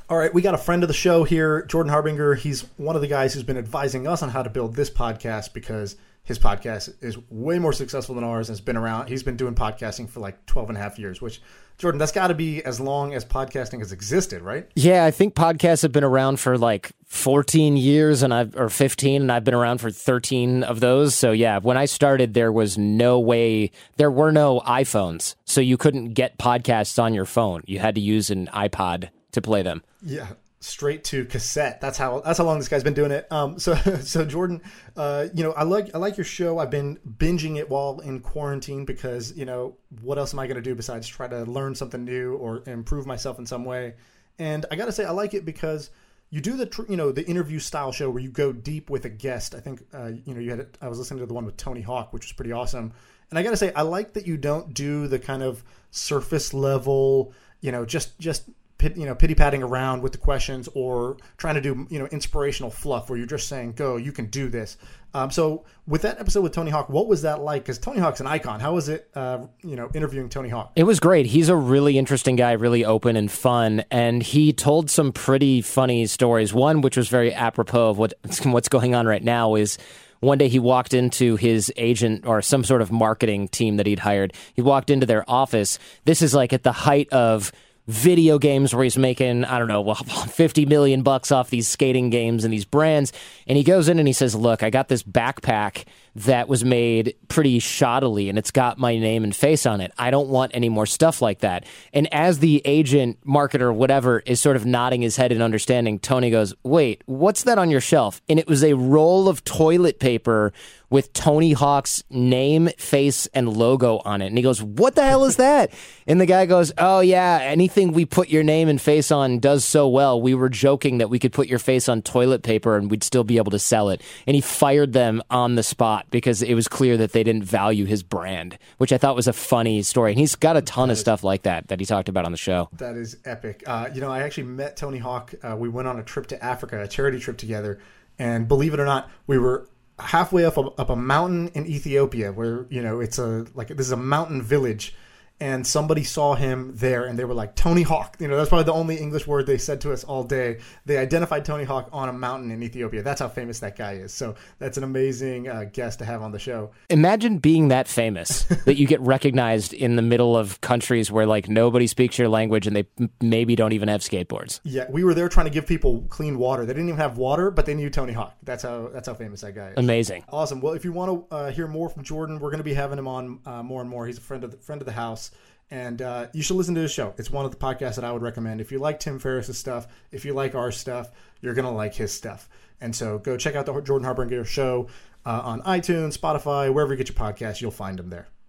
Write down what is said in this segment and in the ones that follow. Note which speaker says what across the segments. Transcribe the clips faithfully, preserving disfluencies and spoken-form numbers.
Speaker 1: All right, we got a friend of the show here, Jordan Harbinger. He's one of the guys who's been advising us on how to build this podcast because his podcast is way more successful than ours and has been around. He's been doing podcasting for like twelve and a half years, which, Jordan, that's got to be as long as podcasting has existed, right?
Speaker 2: Yeah, I think podcasts have been around for like fourteen years and I've or fifteen, and I've been around for thirteen of those. So yeah, when I started, there was no way, there were no iPhones, so you couldn't get podcasts on your phone. You had to use an iPod to play them.
Speaker 1: Yeah, straight to cassette. That's how that's how long this guy's been doing it. Um, so so Jordan, uh, you know, I like I like your show. I've been binging it while in quarantine because, you know, what else am I going to do besides try to learn something new or improve myself in some way? And I got to say, I like it because you do the tr- you know the interview style show where you go deep with a guest. I think uh, you know you had I was listening to the one with Tony Hawk, which was pretty awesome. And I got to say, I like that you don't do the kind of surface level, you know, just just. Pit, you know, pity patting around with the questions or trying to do, you know, inspirational fluff where you're just saying, go, you can do this. Um, so with that episode with Tony Hawk, what was that like? Because Tony Hawk's an icon. How was it, uh, you know, interviewing Tony Hawk?
Speaker 2: It was great. He's a really interesting guy, really open and fun. And he told some pretty funny stories. One, which was very apropos of what what's going on right now, is one day he walked into his agent or some sort of marketing team that he'd hired. He walked into their office. This is like at the height of video games where he's making, I don't know, well, fifty million bucks off these skating games and these brands. And he goes in and he says, look, I got this backpack that was made pretty shoddily and it's got my name and face on it. I don't want any more stuff like that. And as the agent, marketer, whatever, is sort of nodding his head in understanding, Tony goes, wait, what's that on your shelf? And it was a roll of toilet paper with Tony Hawk's name, face, and logo on it. And he goes, what the hell is that? And the guy goes, oh, yeah, anything we put your name and face on does so well. We were joking that we could put your face on toilet paper and we'd still be able to sell it. And he fired them on the spot because it was clear that they didn't value his brand, which I thought was a funny story. And he's got a ton that of is, stuff like that that he talked about on the show.
Speaker 1: That is epic. Uh, you know, I actually met Tony Hawk. Uh, we went on a trip to Africa, a charity trip together. And believe it or not, we were halfway up a, up a mountain in Ethiopia where, you know, it's a like this is a mountain village, and somebody saw him there and they were like, Tony Hawk. You know, that's probably the only English word they said to us all day. They identified Tony Hawk on a mountain in Ethiopia. That's how famous that guy is. So that's an amazing uh, guest to have on the show.
Speaker 2: Imagine being that famous that you get recognized in the middle of countries where like nobody speaks your language and they m- maybe don't even have skateboards.
Speaker 1: Yeah, we were there trying to give people clean water. They didn't even have water, but they knew Tony Hawk. That's how that's how famous that guy is.
Speaker 2: Amazing.
Speaker 1: Awesome. Well, if you want to uh, hear more from Jordan, we're going to be having him on uh, more and more. He's a friend of the, friend of the house. And uh, you should listen to his show. It's one of the podcasts that I would recommend. If you like Tim Ferriss's stuff, if you like our stuff, you're going to like his stuff. And so go check out the Jordan Harbinger show uh, on iTunes, Spotify, wherever you get your podcasts. You'll find him there.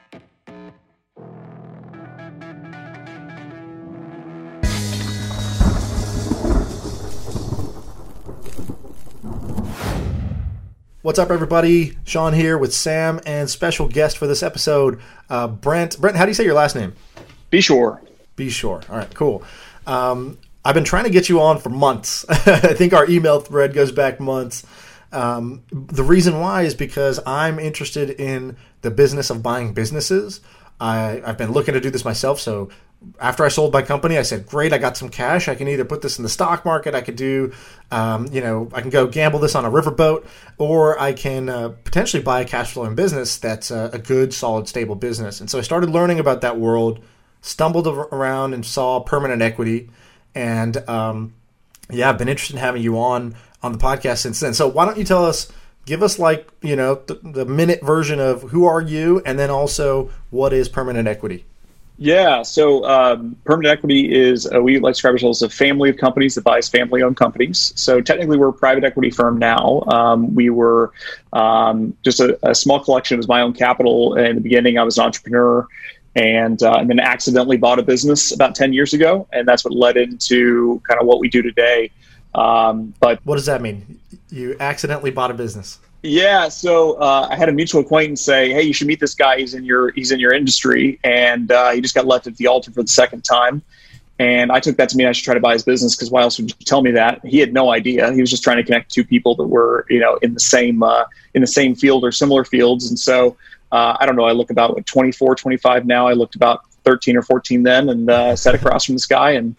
Speaker 1: What's up, everybody? Sean here with Sam and special guest for this episode, uh, Brent. Brent, how do you say your last name?
Speaker 3: Be sure.
Speaker 1: Be sure. All right, cool. Um, I've been trying to get you on for months. I think our email thread goes back months. Um, the reason why is because I'm interested in the business of buying businesses. I, I've been looking to do this myself, so after I sold my company, I said, great, I got some cash. I can either put this in the stock market, I could do, um, you know, I can go gamble this on a riverboat, or I can uh, potentially buy a cash flowing business that's a, a good, solid, stable business. And so I started learning about that world, stumbled around and saw permanent equity. And um, yeah, I've been interested in having you on on the podcast since then. So why don't you tell us, give us like, you know, the, the minute version of who are you, and then also what is permanent equity?
Speaker 3: Yeah, so um, permanent equity is, uh, we like to describe ourselves as a family of companies that buys family-owned companies. So technically we're a private equity firm now. Um, we were um, just a, a small collection. It was my own capital. In the beginning, I was an entrepreneur and, uh, and then accidentally bought a business about ten years ago. And that's what led into kind of what we do today. Um, but
Speaker 1: what does that mean? You accidentally bought a business?
Speaker 3: Yeah, so uh, I had a mutual acquaintance say, "Hey, you should meet this guy. He's in your he's in your industry," and uh, he just got left at the altar for the second time. And I took that to mean I should try to buy his business, because why else would you tell me that? He had no idea. He was just trying to connect two people that were, you know, in the same uh, in the same field or similar fields. And so uh, I don't know. I look about what, twenty-four, twenty-five now. I looked about thirteen or fourteen then, and uh, sat across from this guy and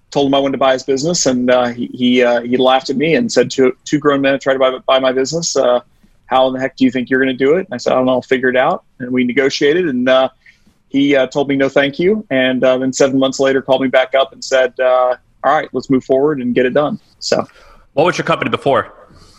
Speaker 3: told him I wanted to buy his business, and uh, he he, uh, he laughed at me and said, two, two grown men tried to buy, buy my business. Uh, how in the heck do you think you're going to do it? And I said, I don't know, I'll figure it out. And we negotiated, and uh, he uh, told me no thank you. And uh, then seven months later called me back up and said, uh, all right, let's move forward and get it done. So,
Speaker 4: what was your company before?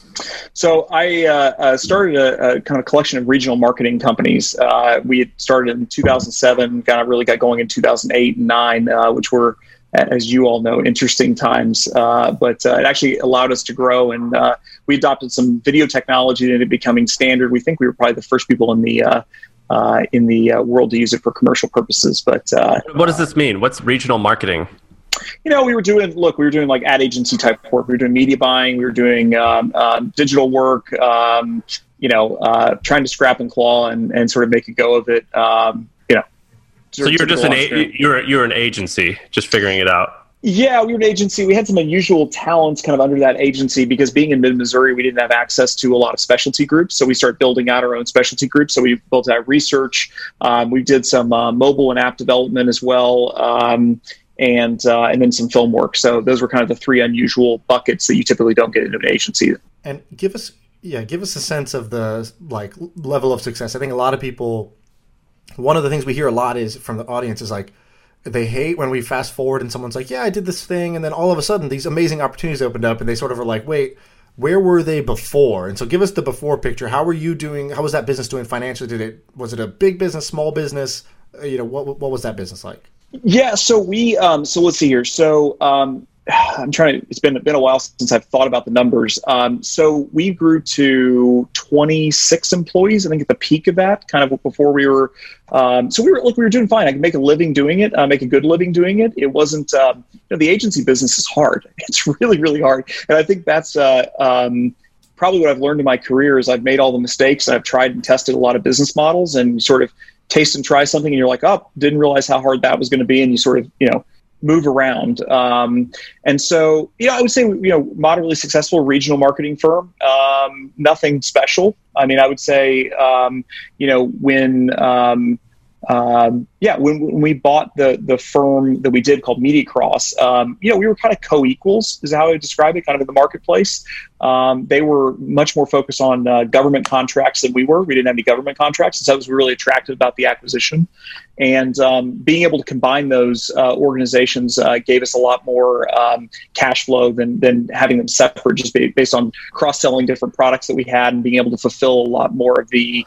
Speaker 3: So I uh, uh, started a, a kind of collection of regional marketing companies. Uh, we had started in two thousand seven, kind of really got going in two thousand eight and nine, uh, which were, as you all know, interesting times. Uh, but uh, it actually allowed us to grow, and uh, we adopted some video technology and it becoming standard. We think we were probably the first people in the uh, uh, in the uh, world to use it for commercial purposes. But uh,
Speaker 4: what does this mean? What's regional marketing?
Speaker 3: You know, we were doing, look, we were doing like ad agency type work. We were doing media buying. We were doing um, uh, digital work, um, you know, uh, trying to scrap and claw and, and sort of make a go of it. Um, you know,
Speaker 4: so you're just an, a- you're, you're an agency, just figuring it out.
Speaker 3: Yeah, we were an agency. We had some unusual talents kind of under that agency because being in mid-Missouri, we didn't have access to a lot of specialty groups. So we started building out our own specialty groups. So we built out research. Um, we did some uh, mobile and app development as well. Um, and uh, and then some film work. So those were kind of the three unusual buckets that you typically don't get into an agency.
Speaker 1: And give us, yeah, give us a sense of the like level of success. I think a lot of people, one of the things we hear a lot is from the audience is like, they hate when we fast forward and someone's like, yeah, I did this thing. And then all of a sudden these amazing opportunities opened up and they sort of are like, wait, where were they before? And so give us the before picture. How were you doing? How was that business doing financially? Did it, was it a big business, small business? You know, what, what was that business like?
Speaker 3: Yeah, so we, um, so let's see here. So um, I'm trying to, it's been, been a while since I've thought about the numbers. Um, so we grew to twenty-six employees, I think at the peak of that, kind of before we were, um, so we were, look, we were doing fine. I could make a living doing it, uh, make a good living doing it. It wasn't, um, you know, the agency business is hard. It's really, really hard. And I think that's uh, um, probably what I've learned in my career is I've made all the mistakes. I've tried and tested a lot of business models and sort of taste and try something and you're like, oh, didn't realize how hard that was going to be. And you sort of, you know, move around. Um, and so, you know, I would say, you know, moderately successful regional marketing firm, um, nothing special. I mean, I would say, um, you know, when, um, um, yeah, when, when we bought the the firm that we did called MediaCross, um, you know, we were kind of co-equals is how I would describe it, kind of in the marketplace. Um, they were much more focused on uh, government contracts than we were. We didn't have any government contracts, and so that was really attractive about the acquisition. And um, being able to combine those uh, organizations uh, gave us a lot more um, cash flow than than having them separate, just based on cross-selling different products that we had and being able to fulfill a lot more of the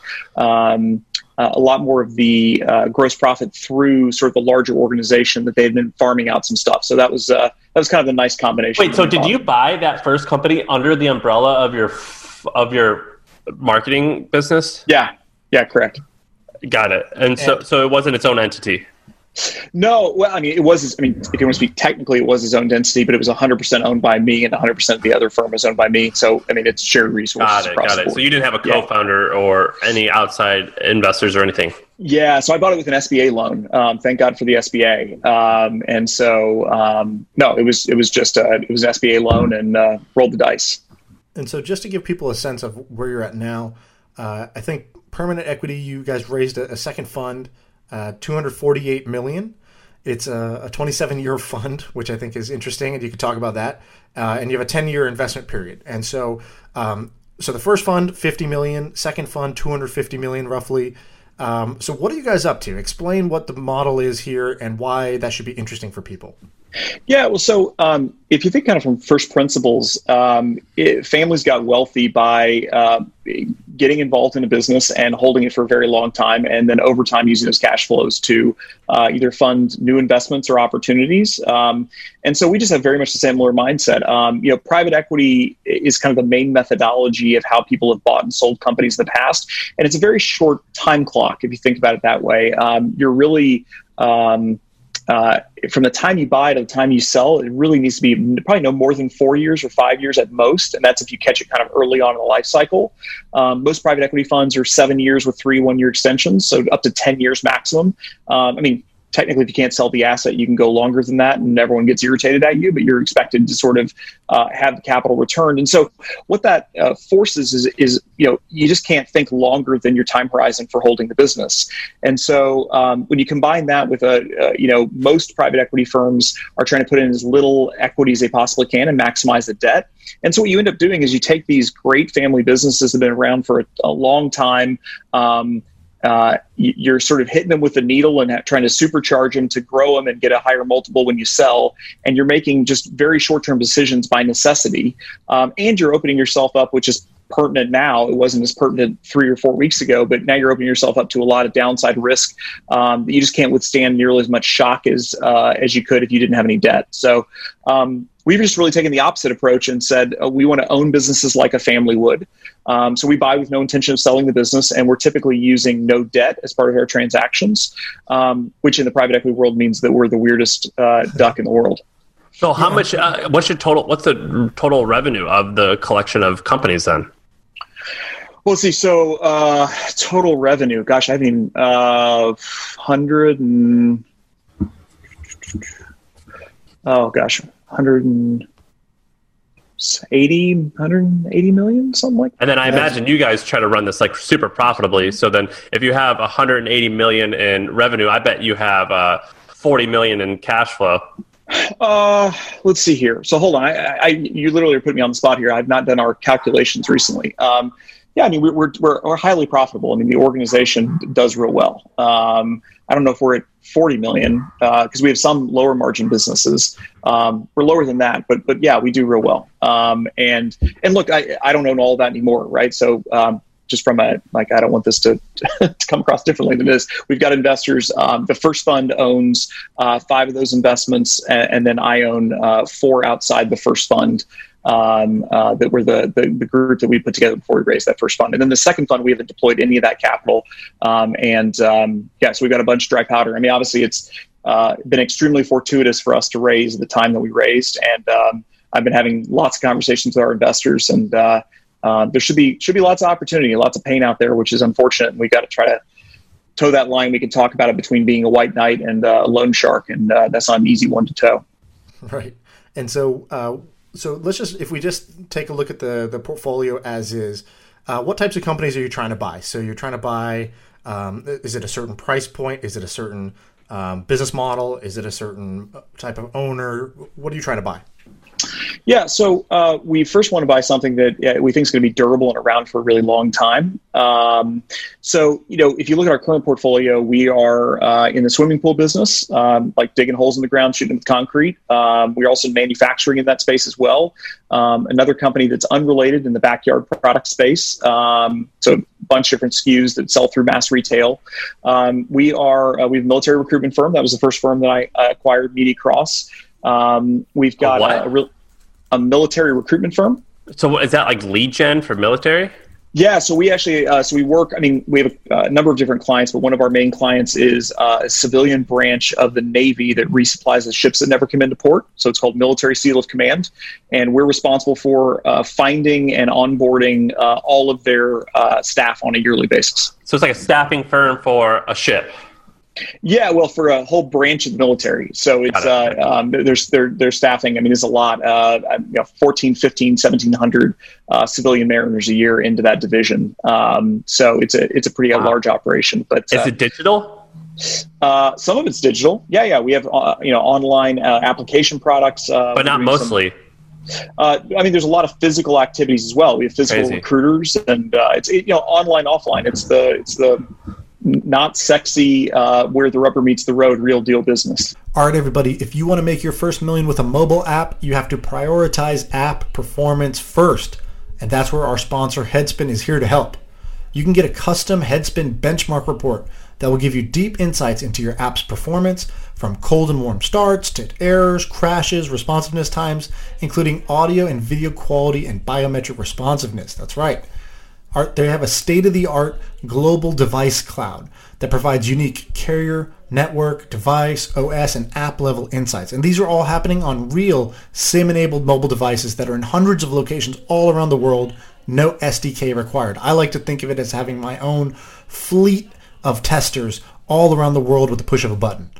Speaker 3: um, Uh, a lot more of the uh, gross profit through sort of the larger organization that they had been farming out some stuff. So that was uh, that was kind of a nice combination.
Speaker 4: Wait, so did you buy that first company under the umbrella of your of your marketing business?
Speaker 3: Yeah, yeah, correct.
Speaker 4: Got it. And so so it wasn't its own entity.
Speaker 3: No, well, I mean, it was, I mean, if you want to speak technically, it was his own density, but it was one hundred percent owned by me and one hundred percent of the other firm was owned by me. So, I mean, it's shared resources.
Speaker 4: Got it, got it. So you didn't have a co-founder yeah. or any outside investors or anything?
Speaker 3: Yeah, so I bought it with an S B A loan. Um, thank God for the S B A. Um, and so, um, no, it was it was just, a, it was an S B A loan and uh, rolled the dice.
Speaker 1: And so just to give people a sense of where you're at now, uh, I think Permanent Equity, you guys raised a, a second fund, Uh, two hundred forty-eight million dollars. It's a, a twenty-seven year fund, which I think is interesting, and you could talk about that. Uh, and you have a ten year investment period. And so, um, so the first fund, fifty million dollars, second fund, two hundred fifty million dollars roughly. Um, so what are you guys up to? Explain what the model is here and why that should be interesting for people.
Speaker 3: Yeah, well, so um, if you think kind of from first principles, um, it, families got wealthy by uh, getting involved in a business and holding it for a very long time, and then over time using those cash flows to uh, either fund new investments or opportunities. Um, and so we just have very much the similar mindset. Um, you know, private equity is kind of the main methodology of how people have bought and sold companies in the past, and it's a very short time clock if you think about it that way. Um, you're really um, Uh, from the time you buy to the time you sell, it really needs to be probably no more than four years or five years at most. And that's if you catch it kind of early on in the life cycle. Um, most private equity funds are seven years with three one-year extensions, so up to ten years maximum. Um, I mean, technically, if you can't sell the asset, you can go longer than that, and everyone gets irritated at you. But you're expected to sort of uh, have the capital returned. And so, what that uh, forces is, is you know, you just can't think longer than your time horizon for holding the business. And so, um, when you combine that with a, uh, you know, most private equity firms are trying to put in as little equity as they possibly can and maximize the debt. And so what you end up doing is you take these great family businesses that have been around for a, a long time. Um, uh, you're sort of hitting them with the needle and ha- trying to supercharge them to grow them and get a higher multiple when you sell. And you're making just very short-term decisions by necessity. Um, and you're opening yourself up, which is pertinent now. It wasn't as pertinent three or four weeks ago, but now you're opening yourself up to a lot of downside risk um, that you just can't withstand nearly as much shock as uh, as you could if you didn't have any debt. So um, we've just really taken the opposite approach and said uh, we want to own businesses like a family would. Um, so we buy with no intention of selling the business, and we're typically using no debt as part of our transactions, um, which in the private equity world means that we're the weirdest uh, duck in the world.
Speaker 4: So how much? Uh, what's your total? What's the total revenue of the collection of companies then?
Speaker 3: Well, let's see. So uh, total revenue. Gosh, I mean, uh, hundred and oh gosh, hundred and eighty, hundred eighty million, something like that.
Speaker 4: And then I imagine you guys try to run this like super profitably. So then, if you have one hundred eighty million in revenue, I bet you have uh, forty million in cash flow.
Speaker 3: Uh, let's see here. So hold on. I, I, you literally are putting me on the spot here. I've not done our calculations recently. Um, yeah, I mean, we're, we're, we're highly profitable. I mean, the organization does real well. Um, I don't know if we're at forty million, uh, cause we have some lower margin businesses. Um, we're lower than that, but, but yeah, we do real well. Um, and, and look, I, I don't own all that anymore. Right. So, um, just from a, like, I don't want this to, to come across differently than this. We've got investors. Um, the first fund owns uh, five of those investments, and, and then I own uh, four outside the first fund um, uh, that were the, the the group that we put together before we raised that first fund. And then the second fund, we haven't deployed any of that capital. Um, and um, yeah, so we've got a bunch of dry powder. I mean, obviously, it's uh, been extremely fortuitous for us to raise at the time that we raised. And um, I've been having lots of conversations with our investors, and uh, Uh, there should be should be lots of opportunity, lots of pain out there, which is unfortunate. And we got to try to toe that line. We can talk about it between being a white knight and uh, a loan shark, and uh, that's not an easy one to toe.
Speaker 1: Right. And so, uh, so let's just if we just take a look at the the portfolio as is. Uh, what types of companies are you trying to buy? So you're trying to buy. Um, is it a certain price point? Is it a certain um, business model? Is it a certain type of owner? What are you trying to buy?
Speaker 3: Yeah, so uh, we first want to buy something that yeah, we think is going to be durable and around for a really long time. Um, so, you know, if you look at our current portfolio, we are uh, in the swimming pool business, um, like digging holes in the ground, shooting with concrete. Um, we're also manufacturing in that space as well. Um, another company that's unrelated in the backyard product space. Um, so a bunch of different S K Us that sell through mass retail. Um, we are uh, we have a military recruitment firm. That was the first firm that I uh, acquired, Media Cross. Um, we've got a, a, real, a military recruitment firm.
Speaker 4: So is that like lead gen for military?
Speaker 3: Yeah, so we actually, uh, so we work, I mean, we have a, a number of different clients, but one of our main clients is uh, a civilian branch of the Navy that resupplies the ships that never come into port. So it's called Military Seal of Command. And we're responsible for uh, finding and onboarding uh, all of their uh, staff on a yearly basis. So
Speaker 4: it's like a staffing firm for a ship.
Speaker 3: Yeah, well, for a whole branch of the military. So it's, uh, um, there's, they're, they're staffing. I mean, there's a lot, uh, you know, fourteen, fifteen, seventeen hundred uh, civilian mariners a year into that division. Um, so it's a, it's a pretty wow. large operation, but
Speaker 4: is
Speaker 3: uh,
Speaker 4: it digital?
Speaker 3: Uh, some of it's digital. Yeah. Yeah. We have, uh, you know, online uh, application products, uh,
Speaker 4: but not mostly.
Speaker 3: Some, uh, I mean, there's a lot of physical activities as well. We have physical Crazy. recruiters, and uh, it's, it, you know, online, offline. It's the, it's the, not sexy, uh, where the rubber meets the road, real deal business.
Speaker 1: All right, everybody, if you want to make your first million with a mobile app, you have to prioritize app performance first. And that's where our sponsor Headspin is here to help. You can get a custom Headspin benchmark report that will give you deep insights into your app's performance, from cold and warm starts to errors, crashes, responsiveness times, including audio and video quality and biometric responsiveness. That's right. They have a state-of-the-art global device cloud that provides unique carrier, network, device, O S, and app-level insights. And these are all happening on real SIM-enabled mobile devices that are in hundreds of locations all around the world, no S D K required. I like to think of it as having my own fleet of testers all around the world with the push of a button.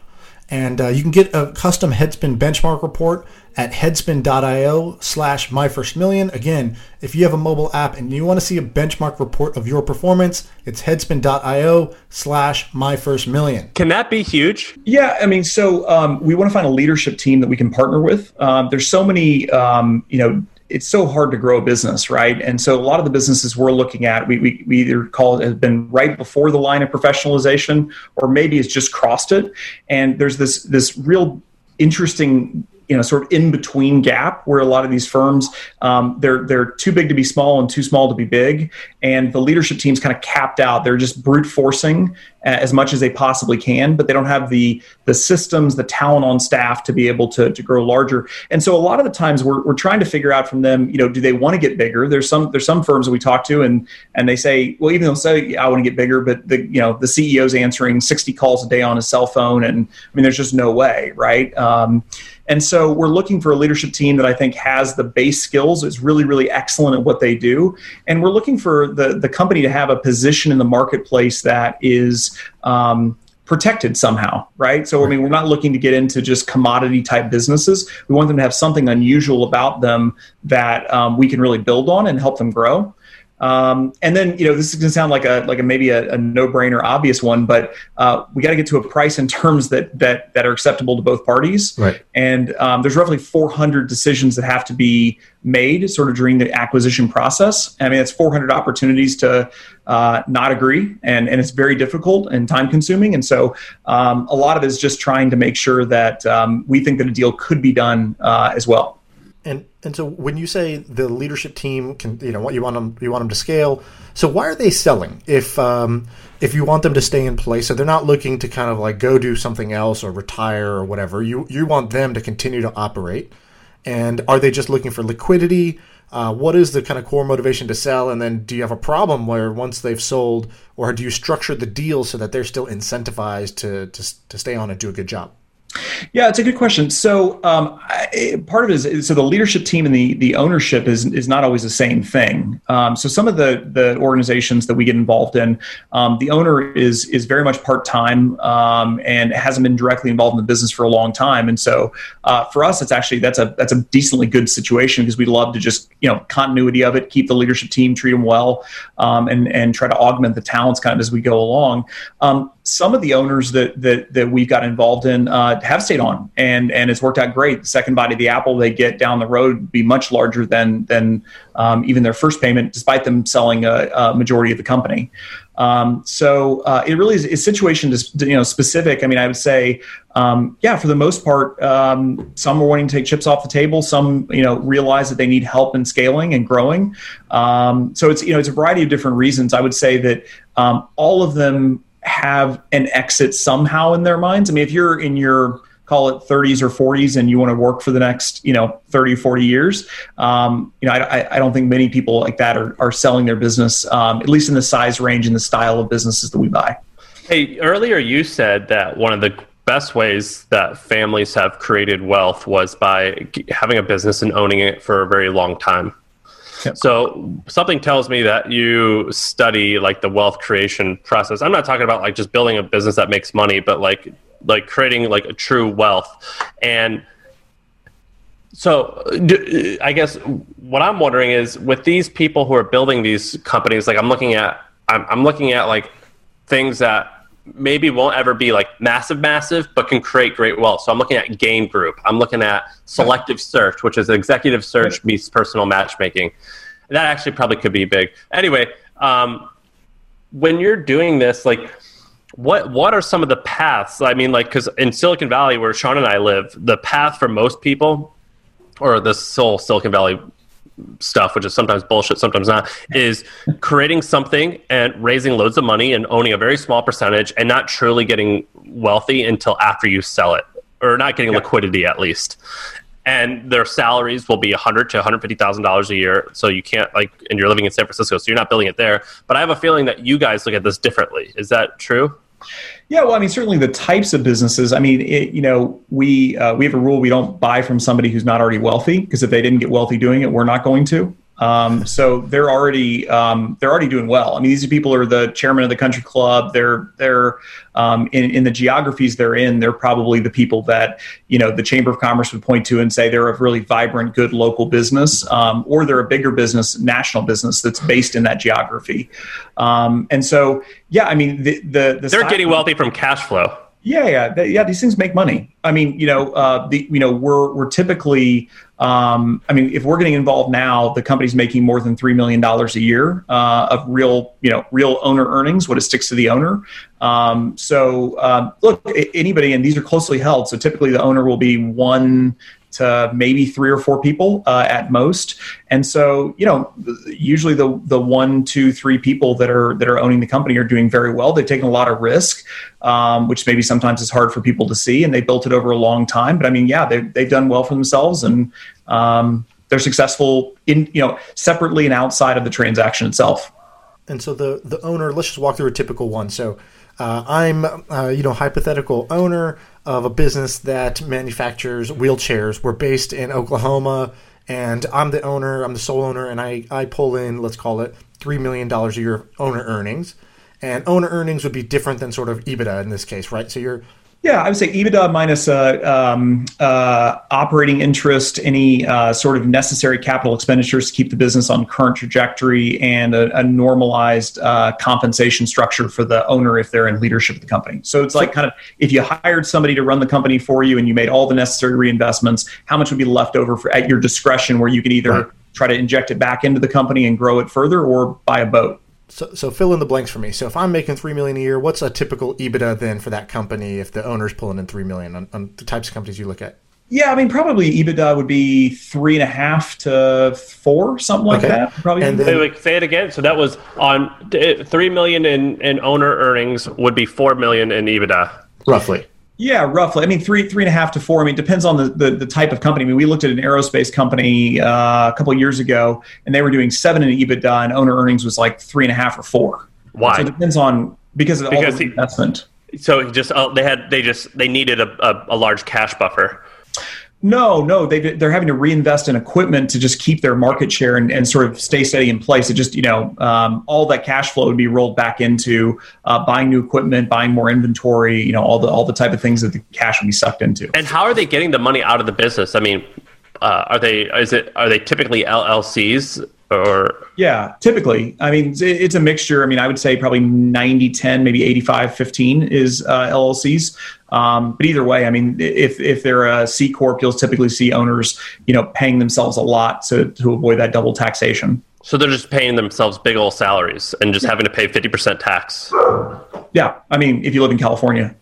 Speaker 1: And uh, you can get a custom Headspin benchmark report at headspin.io slash my first million. Again, if you have a mobile app and you want to see a benchmark report of your performance, it's headspin.io slash my first million.
Speaker 4: Can that be huge?
Speaker 5: Yeah, I mean, so um, we want to find a leadership team that we can partner with. Um, there's so many, um, you know, it's so hard to grow a business, right? And so a lot of the businesses we're looking at, we, we, we either call it has been right before the line of professionalization, or maybe it's just crossed it. And there's this this real interesting, you know, sort of in between gap where a lot of these firms, um, they're they're too big to be small and too small to be big, and the leadership team's kind of capped out. They're just brute forcing as much as they possibly can, but they don't have the the systems, the talent on staff to be able to to grow larger. And so a lot of the times we're we're trying to figure out from them, you know, do they want to get bigger? There's some there's some firms that we talk to and and they say, well, even they'll say, yeah, I want to get bigger, but the you know the C E O's answering sixty calls a day on his cell phone, and I mean, there's just no way, right? Um, And so we're looking for a leadership team that I think has the base skills, is really, really excellent at what they do. And we're looking for the, the company to have a position in the marketplace that is um, protected somehow, right? So, I mean, we're not looking to get into just commodity type businesses. We want them to have something unusual about them that um, we can really build on and help them grow. Um, and then, you know, this is going to sound like a like a maybe a, a no-brainer, obvious one, but uh, we got to get to a price and terms that that that are acceptable to both parties.
Speaker 1: Right.
Speaker 5: And um, there's roughly four hundred decisions that have to be made, sort of during the acquisition process. I mean, it's four hundred opportunities to uh, not agree, and and it's very difficult and time-consuming. And so, um, a lot of it is just trying to make sure that um, we think that a deal could be done uh, as well.
Speaker 1: And and so when you say the leadership team can, you know, what you want them, you want them to scale. So why are they selling? If um, if you want them to stay in place, so they're not looking to kind of like go do something else or retire or whatever. You you want them to continue to operate. And are they just looking for liquidity? Uh, what is the kind of core motivation to sell? And then do you have a problem where once they've sold, or do you structure the deal so that they're still incentivized to to, to stay on and do a good job?
Speaker 5: Yeah, it's a good question. So um, I, part of it is, so the leadership team and the the ownership is is not always the same thing. Um, so some of the the organizations that we get involved in, um, the owner is is very much part-time um, and hasn't been directly involved in the business for a long time. And so uh, for us, it's actually, that's a that's a decently good situation, because we love to just, you know, continuity of it, keep the leadership team, treat them well, um, and, and try to augment the talents kind of as we go along. Um, Some of the owners that that that we've got involved in uh, have stayed on, and and it's worked out great. The second bite of the apple they get down the road would be much larger than than um, even their first payment, despite them selling a, a majority of the company. Um, so uh, it really is, is situation to, you know, specific. I mean, I would say, um, yeah, for the most part, um, some are wanting to take chips off the table. Some, you know, realize that they need help in scaling and growing. Um, so it's, you know, it's a variety of different reasons. I would say that um, all of them have an exit somehow in their minds. I mean, if you're in your, call it thirties or forties, and you want to work for the next, you know, thirty, forty years, um, you know, I, I don't think many people like that are, are selling their business, um, at least in the size range and the style of businesses that we buy.
Speaker 4: Hey, earlier you said that one of the best ways that families have created wealth was by having a business and owning it for a very long time. Yep. So something tells me that you study like the wealth creation process. I'm not talking about like just building a business that makes money, but like like creating like a true wealth. And so I guess what I'm wondering is, with these people who are building these companies, like I'm looking at, I'm, I'm looking at like things that maybe won't ever be like massive, massive, but can create great wealth. So I'm looking at Gain Group. I'm looking at Selective Search, which is executive search meets personal matchmaking. That actually probably could be big. Anyway, um, when you're doing this, like, what what are some of the paths? I mean, like, because in Silicon Valley, where Sean and I live, the path for most people, or the whole Silicon Valley stuff, which is sometimes bullshit, sometimes not, is creating something and raising loads of money and owning a very small percentage and not truly getting wealthy until after you sell it, or not getting yeah. liquidity at least. And their salaries will be one hundred thousand to one hundred fifty thousand dollars a year. So you can't, like, and you're living in San Francisco, so you're not building it there. But I have a feeling that you guys look at this differently. Is that true?
Speaker 5: Yeah, well, I mean, certainly the types of businesses. I mean, it, you know, we uh, we have a rule: we don't buy from somebody who's not already wealthy, because if they didn't get wealthy doing it, we're not going to. Um, so they're already um, they're already doing well. I mean, these people are the chairman of the country club. They're they're um, in, in the geographies they're in. They're probably the people that, you know, the Chamber of Commerce would point to and say they're a really vibrant, good local business, um, or they're a bigger business, national business that's based in that geography. Um, and so, yeah, I mean, the the, the
Speaker 4: they're getting wealthy from cash flow.
Speaker 5: Yeah, yeah, they, yeah. These things make money. I mean, you know, uh, the you know we're we're typically. Um, I mean, if we're getting involved now, the company's making more than three million dollars a year uh, of real, you know, real owner earnings. What it sticks to the owner. Um, so, uh, look, anybody, and these are closely held. So typically, the owner will be one to maybe three or four people uh, at most. And so, you know, usually the the one, two, three people that are that are owning the company are doing very well. They've taken a lot of risk, um, which maybe sometimes is hard for people to see, and they built it over a long time. But I mean, yeah, they've they've done well for themselves, and um, they're successful in, you know, separately and outside of the transaction itself.
Speaker 1: And so the the owner, let's just walk through a typical one. So uh, I'm, uh, you know, hypothetical owner of a business that manufactures wheelchairs. We're based in Oklahoma, and I'm the owner, I'm the sole owner, and I, I pull in, let's call it three million dollars a year of owner earnings. And owner earnings would be different than sort of EBITDA in this case, right? So you're...
Speaker 5: Yeah, I would say EBITDA minus uh, um, uh, operating interest, any uh, sort of necessary capital expenditures to keep the business on current trajectory, and a, a normalized uh, compensation structure for the owner if they're in leadership of the company. So it's like kind of, if you hired somebody to run the company for you and you made all the necessary reinvestments, how much would be left over for, at your discretion, where you can either right. try to inject it back into the company and grow it further, or buy a boat.
Speaker 1: So, so fill in the blanks for me. So if I'm making three million dollars a year, what's a typical EBITDA then for that company if the owner's pulling in three million dollars on, on the types of companies you look at?
Speaker 5: Yeah, I mean, probably EBITDA would be three and a half to four, something like okay. that. Probably.
Speaker 4: And then, wait, say it again. So that was on three million in, in owner earnings would be four million in EBITDA,
Speaker 1: roughly.
Speaker 5: Yeah, roughly. I mean, three, three and a half to four. I mean, it depends on the, the, the type of company. I mean, we looked at an aerospace company uh, a couple of years ago, and they were doing seven in EBITDA, and owner earnings was like three and a half or four.
Speaker 4: Why?
Speaker 5: So it depends on because of
Speaker 4: because
Speaker 5: all the
Speaker 4: he,
Speaker 5: investment.
Speaker 4: So he just uh, they had they just they needed a, a, a large cash buffer.
Speaker 5: No, no, they they're having to reinvest in equipment to just keep their market share and, and sort of stay steady in place. It just, you know, um, all that cash flow would be rolled back into uh, buying new equipment, buying more inventory, you know, all the all the type of things that the cash would be sucked into.
Speaker 4: And how are they getting the money out of the business? I mean, uh, are they is it are they typically L L Cs? Or
Speaker 5: yeah, typically. I mean, it's a mixture. I mean, I would say probably ninety ten, maybe eighty-five fifteen is uh, L L Cs. Um, but either way, I mean, if if they're a C corp, you'll typically see owners, you know, paying themselves a lot to to avoid that double taxation.
Speaker 4: So they're just paying themselves big old salaries and just yeah. having to pay fifty percent tax.
Speaker 5: Yeah, I mean, if you live in California.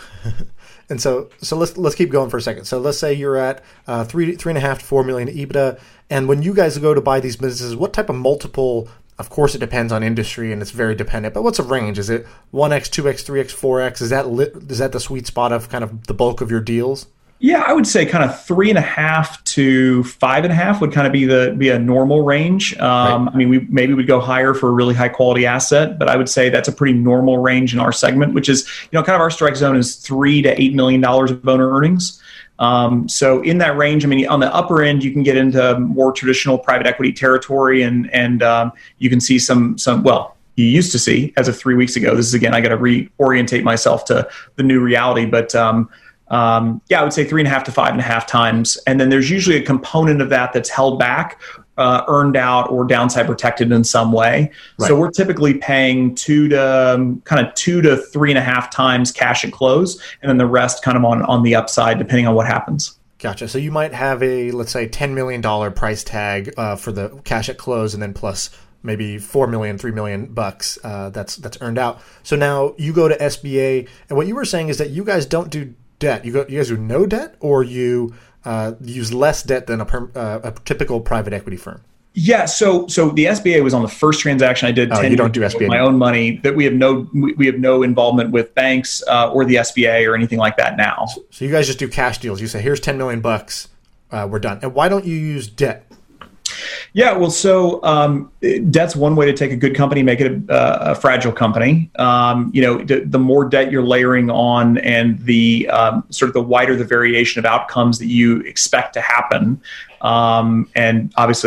Speaker 1: And so, so let's let's keep going for a second. So let's say you're at uh, three three and a half to four million EBITDA, and when you guys go to buy these businesses, what type of multiple? Of course, it depends on industry, and it's very dependent. But what's a range? Is it one x, two x, three x, four x? Is that lit, is that the sweet spot of kind of the bulk of your deals?
Speaker 5: Yeah, I would say kind of three and a half to five and a half would kind of be the be a normal range. Um, right. I mean, we maybe would go higher for a really high quality asset, but I would say that's a pretty normal range in our segment, which is, you know, kind of our strike zone is three to eight million dollars of owner earnings. Um, so in that range, I mean, on the upper end, you can get into more traditional private equity territory, and and um, you can see some some well. You used to see as of three weeks ago. This is again, I got to reorientate myself to the new reality, but. Um, Um, yeah, I would say three and a half to five and a half times. And then there's usually a component of that that's held back, uh, earned out, or downside protected in some way. Right. So we're typically paying two to um, kind of two to three and a half times cash at close, and then the rest kind of on, on the upside, depending on what happens.
Speaker 1: Gotcha. So you might have a, let's say, ten million dollars price tag uh, for the cash at close, and then plus maybe four million, three million bucks uh, that's that's earned out. So now you go to S B A, and what you were saying is that you guys don't do debt. You go. You guys do no debt, or you uh, use less debt than a, per, uh, a typical private equity firm.
Speaker 5: Yeah. So so the S B A was on the first transaction I did.
Speaker 1: Oh, you don't do S B A.
Speaker 5: With my own money. That we have no we have no involvement with banks uh, or the S B A or anything like that now.
Speaker 1: So, so you guys just do cash deals. You say, here's ten million bucks. Uh, we're done. And why don't you use debt?
Speaker 5: Yeah, well, so um, debt's one way to take a good company, make it a, a fragile company. Um, you know, the, the more debt you're layering on, and the um, sort of the wider the variation of outcomes that you expect to happen, um, and obviously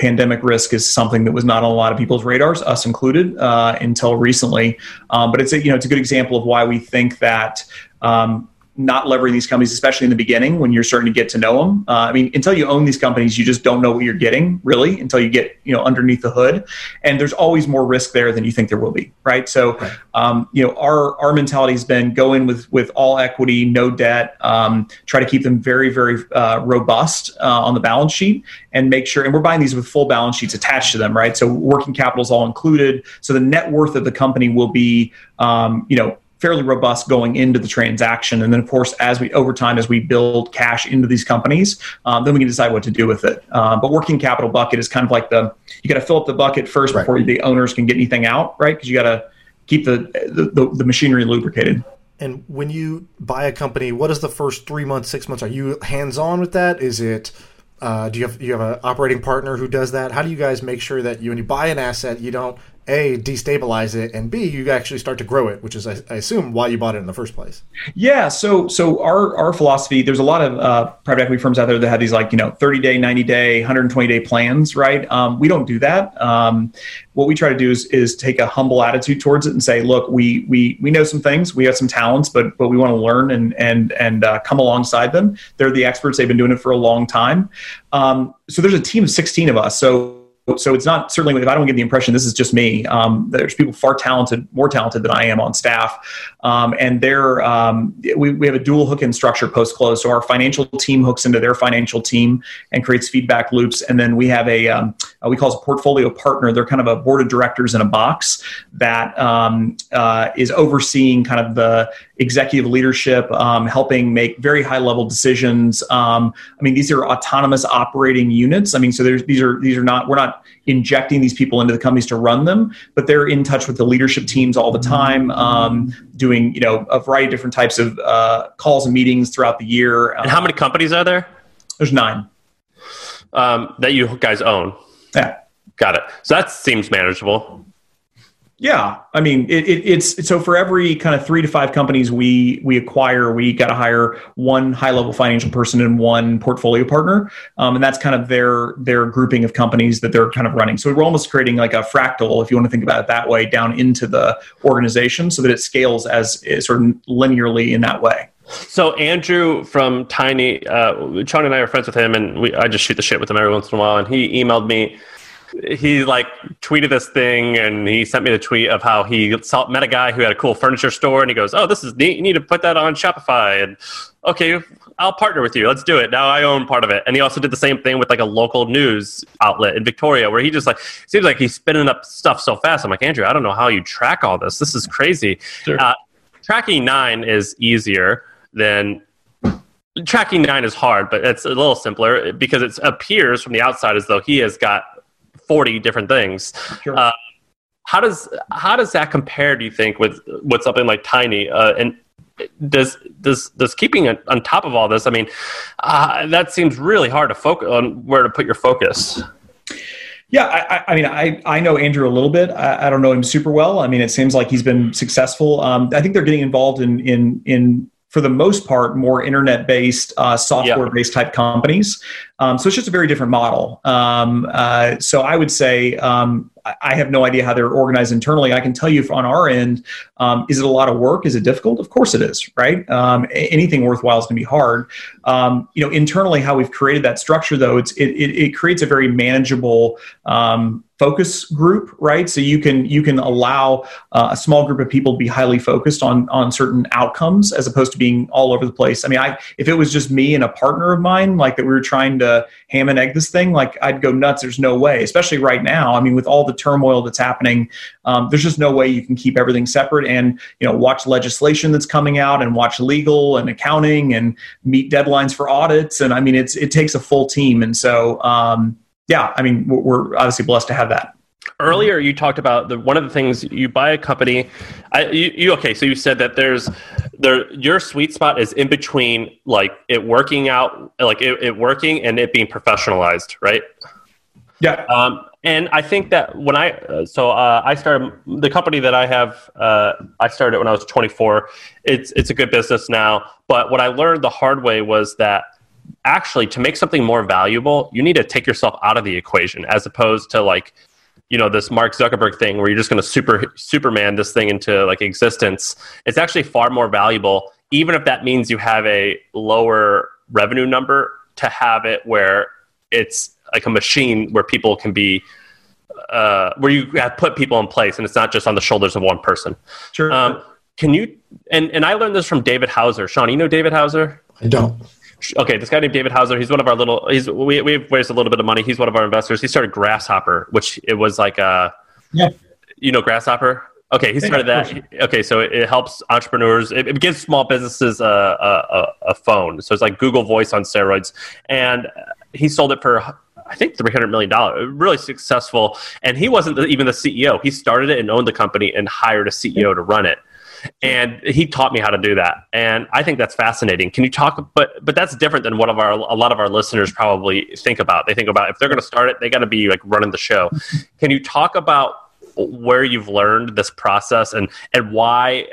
Speaker 5: pandemic risk is something that was not on a lot of people's radars, us included, uh, until recently. Um, but it's a, you know, it's a good example of why we think that um, not leveraging these companies, especially in the beginning when you're starting to get to know them. Uh, I mean, until you own these companies, you just don't know what you're getting, really, until you get, you know, underneath the hood. And there's always more risk there than you think there will be, right? So, right. Um, you know, our our mentality has been go in with with all equity, no debt, um, try to keep them very, very uh, robust uh, on the balance sheet, and make sure, and we're buying these with full balance sheets attached to them, right? So working capital is all included. So the net worth of the company will be, um, you know, fairly robust going into the transaction. And then, of course, as we over time, as we build cash into these companies, um, then we can decide what to do with it. Uh, but working capital bucket is kind of like the, you got to fill up the bucket first right. before the owners can get anything out, right? Because you got to keep the, the, the, the machinery lubricated.
Speaker 1: And when you buy a company, what is the first three months, six months? Are you hands-on with that? Is it, uh, do you have, you have an operating partner who does that? How do you guys make sure that you, when you buy an asset, you don't, A, destabilize it, and B, you actually start to grow it, which is, I, I assume, why you bought it in the first place?
Speaker 5: Yeah. So, so our our philosophy, there's a lot of uh, private equity firms out there that have these like, you know, thirty day, ninety day, one hundred twenty day plans, right? Um, we don't do that. Um, what we try to do is is take a humble attitude towards it and say, look, we we we know some things, we have some talents, but but we want to learn and and and uh, come alongside them. They're the experts; they've been doing it for a long time. Um, so there's a team of sixteen of us. So. So it's not certainly, if I don't get the impression this is just me, um, there's people far talented, more talented than I am on staff. Um, and they're, um, we, we have a dual hook in structure post-close. So our financial team hooks into their financial team and creates feedback loops. And then we have a, um, uh, we call it a portfolio partner. They're kind of a board of directors in a box that um, uh, is overseeing kind of the executive leadership, um, helping make very high level decisions. Um, I mean, these are autonomous operating units. I mean, so there's, these are, these are not, we're not injecting these people into the companies to run them, but they're in touch with the leadership teams all the time, um, doing, you know, a variety of different types of uh, calls and meetings throughout the year.
Speaker 4: And how many companies are there?
Speaker 5: There's nine.
Speaker 4: Um, that you guys own?
Speaker 5: Yeah.
Speaker 4: Got it. So that seems manageable.
Speaker 5: Yeah, I mean, it, it, it's so for every kind of three to five companies we we acquire, we got to hire one high level financial person and one portfolio partner, um, and that's kind of their their grouping of companies that they're kind of running. So we're almost creating like a fractal, if you want to think about it that way, down into the organization, so that it scales as sort of linearly in that way.
Speaker 4: So Andrew from Tiny, uh, Sean and I are friends with him, and we I just shoot the shit with him every once in a while, and he emailed me. He like tweeted this thing, and he sent me the tweet of how he saw, met a guy who had a cool furniture store, and he goes, "Oh, this is neat. You need to put that on Shopify." And okay, I'll partner with you. Let's do it. Now I own part of it. And he also did the same thing with like a local news outlet in Victoria, where he just like seems like he's spinning up stuff so fast. I'm like, Andrew, I don't know how you track all this. This is crazy. Sure. Uh, tracking nine is easier than. Tracking nine is hard, but it's a little simpler because it appears from the outside as though he has got forty different things. Sure. Uh, how does how does that compare, do you think, with with something like Tiny? Uh, and does does does keeping it on top of all this? I mean, uh, that seems really hard to focus on where to put your focus.
Speaker 5: Yeah, I, I mean, I, I know Andrew a little bit. I, I don't know him super well. I mean, it seems like he's been successful. Um, I think they're getting involved in in in. for the most part, more internet-based, uh, software-based type companies. Um, so it's just a very different model. Um, uh, so I would say um, I have no idea how they're organized internally. I can tell you on our end, um, is it a lot of work? Is it difficult? Of course it is, right? Um, anything worthwhile is going to be hard. Um, you know, internally, how we've created that structure, though, it's it, it, it creates a very manageable um, focus group, right? So you can you can allow uh, a small group of people to be highly focused on on certain outcomes, as opposed to being all over the place. I mean, I if it was just me and a partner of mine, like that, we were trying to ham and egg this thing, like I'd go nuts. There's no way, especially right now. I mean, with all the turmoil that's happening, um, there's just no way you can keep everything separate and, you know, watch legislation that's coming out and watch legal and accounting and meet deadlines for audits. And I mean, it's it takes a full team. And so, um, yeah, I mean, we're obviously blessed to have that.
Speaker 4: Earlier, you talked about the one of the things you buy a company. I, you, you okay? So you said that there's there your sweet spot is in between, like it working out, like it, it working and it being professionalized, right?
Speaker 5: Yeah.
Speaker 4: Um, and I think that when I uh, so uh, I started the company that I have, uh, I started it when I was twenty-four. It's it's a good business now, but what I learned the hard way was that actually, to make something more valuable, you need to take yourself out of the equation, as opposed to like, you know, this Mark Zuckerberg thing where you're just going to super Superman this thing into like existence. It's actually far more valuable, even if that means you have a lower revenue number, to have it where it's like a machine where people can be, uh, where you have put people in place, and it's not just on the shoulders of one person.
Speaker 5: Sure.
Speaker 4: Um, can you, and, and I learned this from David Hauser. Sean, you know David Hauser?
Speaker 1: I don't.
Speaker 4: Okay, this guy named David Hauser, he's one of our little, he's we, we've raised a little bit of money. He's one of our investors. He started Grasshopper, which it was like a,
Speaker 5: yeah.
Speaker 4: you know Grasshopper? Okay, he started that. Okay, so it, it helps entrepreneurs. It, it gives small businesses a, a, a phone. So it's like Google Voice on steroids. And he sold it for, I think, three hundred million dollars. Really successful. And he wasn't the, even the C E O. He started it and owned the company and hired a C E O to run it. And he taught me how to do that. And I think that's fascinating. Can you talk, but but that's different than what of our a lot of our listeners probably think about. They think about if they're going to start it, they got to be like running the show. Can you talk about where you've learned this process and, and why,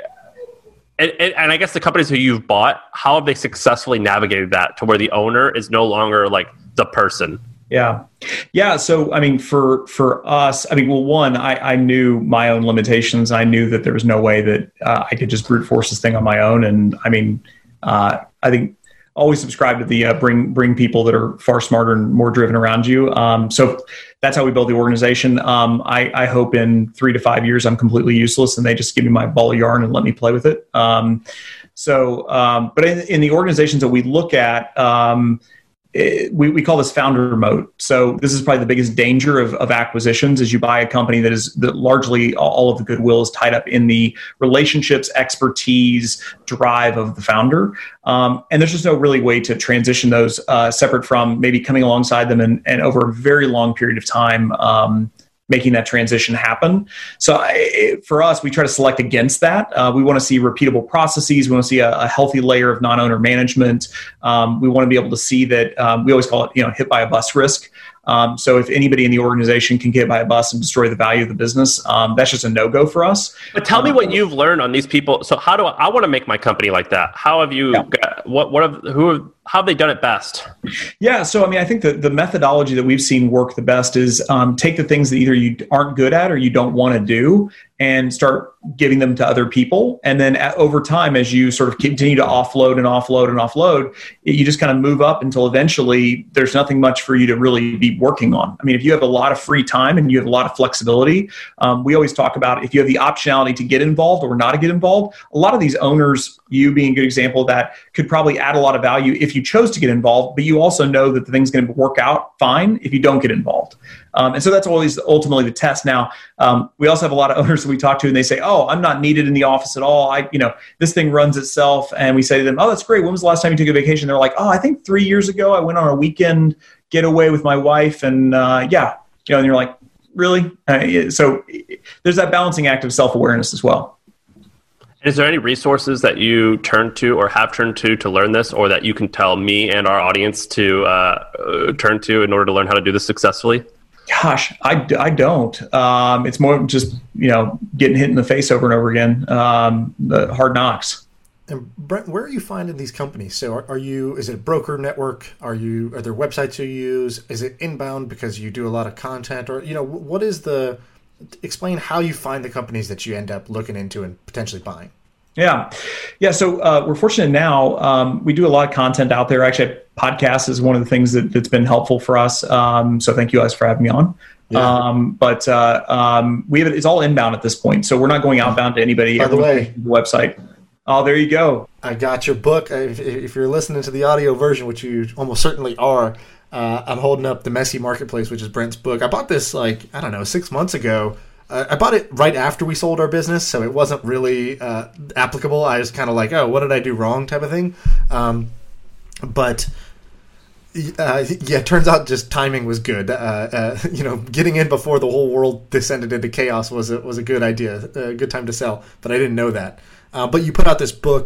Speaker 4: and, and I guess the companies who you've bought, how have they successfully navigated that to where the owner is no longer like the person?
Speaker 5: Yeah. Yeah. So, I mean, for, for us, I mean, well, one, I, I knew my own limitations. I knew that there was no way that uh, I could just brute force this thing on my own. And I mean, uh, I think always subscribe to the uh, bring, bring people that are far smarter and more driven around you. Um, so that's how we build the organization. Um, I, I hope in three to five years, I'm completely useless and they just give me my ball of yarn and let me play with it. Um, so, um, but in, in the organizations that we look at, um, It, we, we call this founder mode. So this is probably the biggest danger of, of acquisitions is you buy a company that is that largely all of the goodwill is tied up in the relationships, expertise, drive of the founder. Um, and there's just no really way to transition those uh, separate from maybe coming alongside them and, and over a very long period of time, um, making that transition happen. So I, for us, we try to select against that. Uh, we want to see repeatable processes. We want to see a, a healthy layer of non-owner management. Um, we want to be able to see that um, we always call it, you know, hit by a bus risk. Um, so if anybody in the organization can get hit by a bus and destroy the value of the business, um, that's just a no-go for us.
Speaker 4: But tell me what you've learned on these people. So how do I, I want to make my company like that? How have you, yeah. got, what, what have, who have, how have they done it best?
Speaker 5: Yeah. So, I mean, I think the, the methodology that we've seen work the best is um, take the things that either you aren't good at or you don't want to do and start giving them to other people. And then at, over time, as you sort of continue to offload and offload and offload, it, you just kind of move up until eventually there's nothing much for you to really be working on. I mean, if you have a lot of free time and you have a lot of flexibility, um, we always talk about if you have the optionality to get involved or not to get involved, a lot of these owners, you being a good example of that, could probably add a lot of value if you chose to get involved, but you also know that the thing's going to work out fine if you don't get involved. Um, and so that's always ultimately the test. Now, um, we also have a lot of owners that we talk to and they say, oh, I'm not needed in the office at all. I, you know, this thing runs itself. And we say to them, oh, that's great. When was the last time you took a vacation? They're like, oh, I think three years ago I went on a weekend getaway with my wife. And uh, yeah, you know, and you're like, really? Uh, so there's that balancing act of self-awareness as well.
Speaker 4: Is there any resources that you turn to or have turned to to learn this, or that you can tell me and our audience to uh, turn to in order to learn how to do this successfully?
Speaker 5: Gosh, I, I don't. Um, it's more just, you know, getting hit in the face over and over again. Um, the hard knocks.
Speaker 1: And Brent, where are you finding these companies? So are, are you, is it a broker network? Are you, are there websites you use? Is it inbound because you do a lot of content, or, you know, what is the, explain how you find the companies that you end up looking into and potentially buying.
Speaker 5: Yeah. Yeah. So uh, we're fortunate now. Um, we do a lot of content out there. Actually, podcasts is one of the things that, that's been helpful for us. Um, so thank you guys for having me on. Yeah. Um, but uh, um, we have it, it's all inbound at this point. So we're not going outbound to anybody.
Speaker 1: By the way,
Speaker 5: the website. Oh, there you go.
Speaker 1: I got your book. If, if you're listening to the audio version, which you almost certainly are, uh, I'm holding up The Messy Marketplace, which is Brent's book. I bought this like, I don't know, six months ago. Uh, I bought it right after we sold our business, so it wasn't really uh, applicable. I was kind of like, oh, what did I do wrong type of thing. Um, but uh, yeah, it turns out just timing was good. Uh, uh, you know, getting in before the whole world descended into chaos was a, was a good idea, a good time to sell. But I didn't know that. Uh, but you put out this book.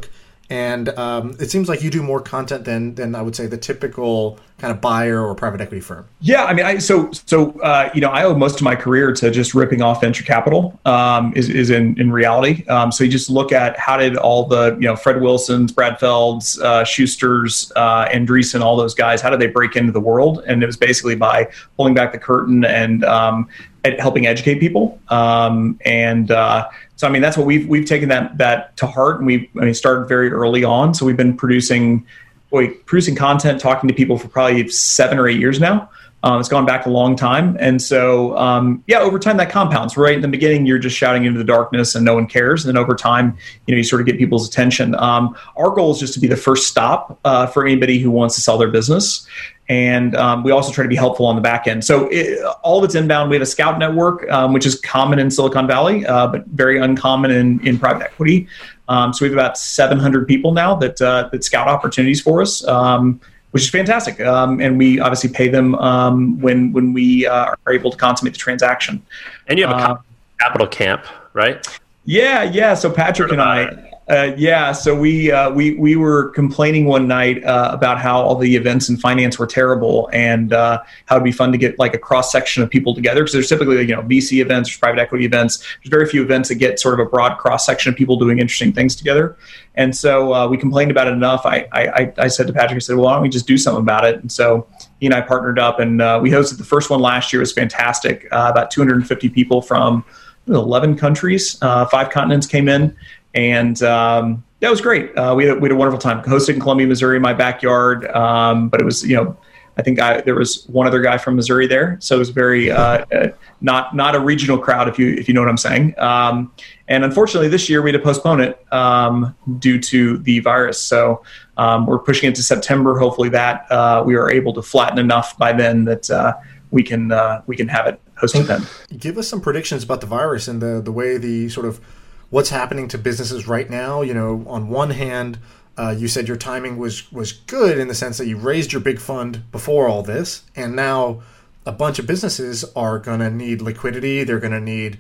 Speaker 1: And um, it seems like you do more content than than I would say the typical kind of buyer or private equity firm.
Speaker 5: Yeah, I mean, I so so uh, you know, I owe most of my career to just ripping off venture capital. Um, is is in in reality. Um, so you just look at how did all the you know Fred Wilsons, Brad Felds, uh, Schusters, uh, Andreessen, all those guys, how did they break into the world? And it was basically by pulling back the curtain and um, helping educate people. Um, and uh, so, I mean, that's what we've we've taken that that to heart, and we I mean started very early on. So we've been producing, boy, producing content, talking to people for probably seven or eight years now. Um, it's gone back a long time, and so um, yeah, over time that compounds. Right in the beginning, you're just shouting into the darkness, and no one cares. And then over time, you know, you sort of get people's attention. Um, our goal is just to be the first stop uh, for anybody who wants to sell their business. And um, we also try to be helpful on the back end. So it, all of it's inbound. We have a scout network, um, which is common in Silicon Valley, uh, but very uncommon in, in private equity. Um, so we have about seven hundred people now that uh, that scout opportunities for us, um, which is fantastic. Um, and we obviously pay them um, when when we uh, are able to consummate the transaction.
Speaker 4: And you have a
Speaker 5: uh,
Speaker 4: capital camp, right?
Speaker 5: Yeah, yeah. So Patrick and I. Uh, yeah, so we uh, we we were complaining one night uh, about how all the events in finance were terrible, and uh, how it'd be fun to get like a cross section of people together, because there's typically you know V C events, there's private equity events. There's very few events that get sort of a broad cross section of people doing interesting things together. And so uh, we complained about it enough. I, I I said to Patrick, I said, well, why don't we just do something about it? And so he and I partnered up, and uh, we hosted the first one last year. It was fantastic. Uh, about two hundred fifty people from eleven countries, uh, five continents came in. And um, that was great. Uh, we, had, we had a wonderful time. Hosted in Columbia, Missouri, in my backyard. Um, but it was, you know, I think I, there was one other guy from Missouri there, so it was very uh, uh, not not a regional crowd, if you if you know what I'm saying. Um, and unfortunately, this year we had to postpone it um, due to the virus. So um, we're pushing it to September. Hopefully, that uh, we are able to flatten enough by then that uh, we can uh, we can have it hosted then.
Speaker 1: Give us some predictions about the virus and the the way the sort of what's happening to businesses right now. You know, on one hand, uh, you said your timing was was good in the sense that you raised your big fund before all this, and now a bunch of businesses are going to need liquidity. They're going to need,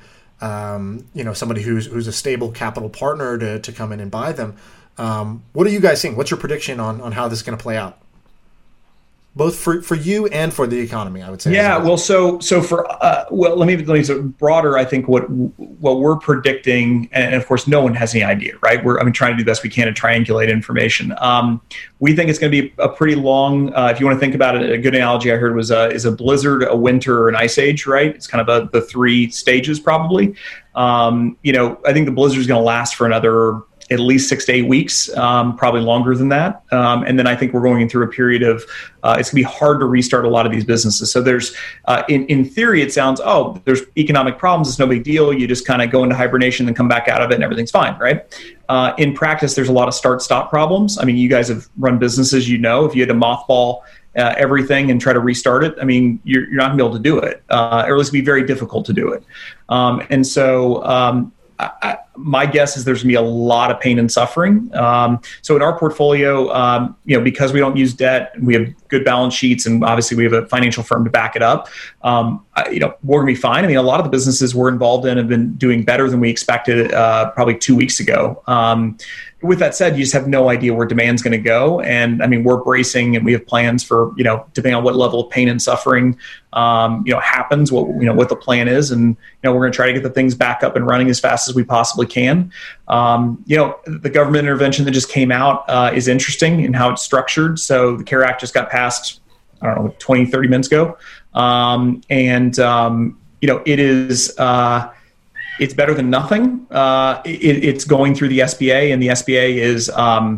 Speaker 1: um, you know, somebody who's who's a stable capital partner to to come in and buy them. Um, what are you guys seeing? What's your prediction on on how this is going to play out? Both for, for you and for the economy, I would say.
Speaker 5: Yeah, well, so so for uh, well, let me let me so broader. I think what what we're predicting, and of course, no one has any idea, right? We're I mean trying to do the best we can to triangulate information. Um, we think it's going to be a pretty long. Uh, if you want to think about it, a good analogy I heard was uh, is a blizzard, a winter, or an ice age, right? It's kind of a, the three stages probably. Um, you know, I think the blizzard is going to last for another at least six to eight weeks, um, probably longer than that. Um, and then I think we're going through a period of, uh, it's gonna be hard to restart a lot of these businesses. So there's, uh, in, in theory, it sounds, oh, there's economic problems. It's no big deal. You just kind of go into hibernation and come back out of it and everything's fine, right? Uh, in practice, there's a lot of start-stop problems. I mean, you guys have run businesses, you know, if you had to mothball uh, everything and try to restart it, I mean, you're, you're not gonna be able to do it. Uh, or at least it'd be very difficult to do it. Um, and so, um, I, I, my guess is there's going to be a lot of pain and suffering. Um, so in our portfolio, um, you know, because we don't use debt, we have good balance sheets, and obviously we have a financial firm to back it up. Um, I, you know, we're going to be fine. I mean, a lot of the businesses we're involved in have been doing better than we expected uh, probably two weeks ago. Um, with that said, you just have no idea where demand's going to go. And I mean, we're bracing, and we have plans for, you know, depending on what level of pain and suffering, um, you know, happens, what, you know, what the plan is. And, you know, we're going to try to get the things back up and running as fast as we possibly can. Um, you know, the government intervention that just came out uh, is interesting in how it's structured. So the CARE Act just got passed, I don't know, twenty, thirty minutes ago. Um, and, um, you know, it is, uh, it's better than nothing. Uh, it, it's going through the S B A, and the S B A is, um,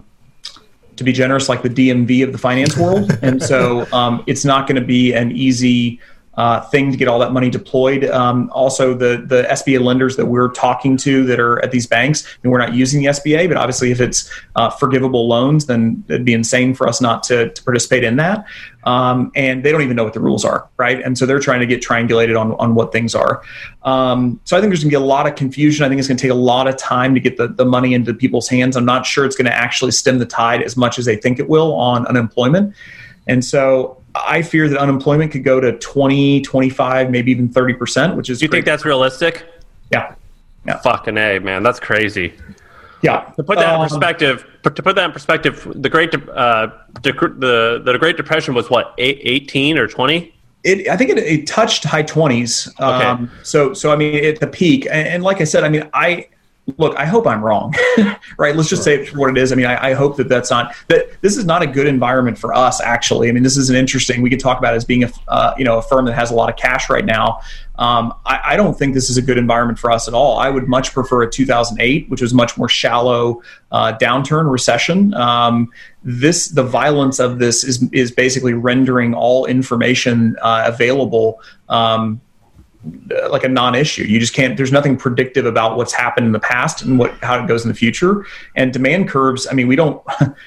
Speaker 5: to be generous, like the D M V of the finance world. And so um, it's not going to be an easy uh, thing to get all that money deployed. Um, also, the the S B A lenders that we're talking to that are at these banks, and we're not using the S B A, but obviously if it's uh, forgivable loans, then it'd be insane for us not to, to participate in that. Um, and they don't even know what the rules are, right? And so they're trying to get triangulated on, on what things are. Um, so I think there's going to be a lot of confusion. I think it's going to take a lot of time to get the, the money into people's hands. I'm not sure it's going to actually stem the tide as much as they think it will on unemployment. And so I fear that unemployment could go to twenty, twenty-five, maybe even thirty percent, which is
Speaker 4: Do you
Speaker 5: great.
Speaker 4: think that's realistic?
Speaker 5: Yeah. Yeah.
Speaker 4: Fucking A, man. That's crazy.
Speaker 5: Yeah.
Speaker 4: To put that in
Speaker 5: Um,
Speaker 4: perspective, to put that in perspective, the Great De- uh, dec- the the Great Depression was what, eight, eighteen or twenty?
Speaker 5: It, I think it, it touched high twenties. Um,
Speaker 4: Okay.
Speaker 5: So, so I mean, at the peak, and, and like I said, I mean, I look. I hope I'm wrong, right? Let's just say it for what it is. I mean, I, I hope that that's not that. This is not a good environment for us. Actually, I mean, this is an interesting. We could talk about it as being a uh, you know a firm that has a lot of cash right now. Um, I, I don't think this is a good environment for us at all. I would much prefer a two thousand eight, which was much more shallow uh, downturn recession. Um, this the violence of this is is basically rendering all information uh, available um, like a non-issue. You just can't. There's nothing predictive about what's happened in the past and what how it goes in the future. And demand curves. I mean, we don't.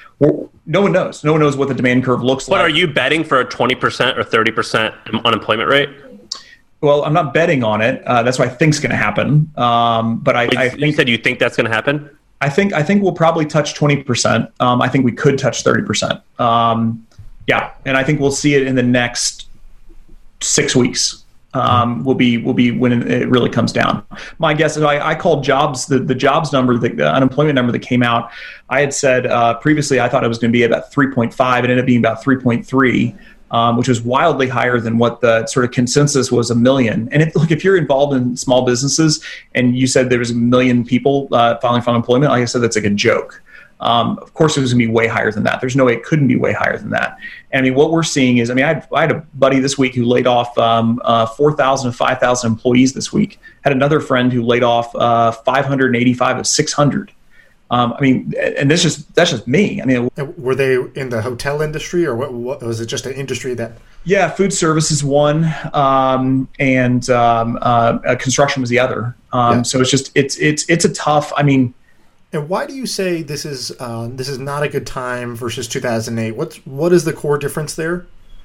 Speaker 5: No one knows. No one knows what the demand curve looks
Speaker 4: But
Speaker 5: like.
Speaker 4: are you betting for a twenty percent or thirty percent unemployment rate?
Speaker 5: Well, I'm not betting on it. Uh, that's what I think's going to happen. Um, but I, I
Speaker 4: You
Speaker 5: think
Speaker 4: said you think that's going to happen?
Speaker 5: I think I think we'll probably touch twenty percent. Um, I think we could touch thirty percent. Um, yeah, and I think we'll see it in the next six weeks. Um, will be will be when it really comes down. My guess is I, I called jobs the, the jobs number, the, the unemployment number that came out. I had said uh, previously I thought it was going to be about three point five. It ended up being about three point three. Um, which was wildly higher than what the sort of consensus was a million. And if, look, if you're involved in small businesses and you said there was a million people uh, filing for unemployment, like I said, that's like a joke. Um, of course, it was going to be way higher than that. There's no way it couldn't be way higher than that. And I mean, what we're seeing is, I mean, I had, I had a buddy this week who laid off um, uh, four thousand of five thousand employees this week. Had another friend who laid off uh, five hundred eighty-five of six hundred. Um, I mean, and that's just that's just me. I mean,
Speaker 1: Were they in the hotel industry, or what, what was it? Just an industry that?
Speaker 5: yeah, food service is one, um, and um, uh, construction was the other. Um,
Speaker 1: Yeah.
Speaker 5: So it's just it's it's it's a tough. I mean,
Speaker 1: And why do you say this is uh, this is not a good time versus two thousand eight? What's what is the core difference there?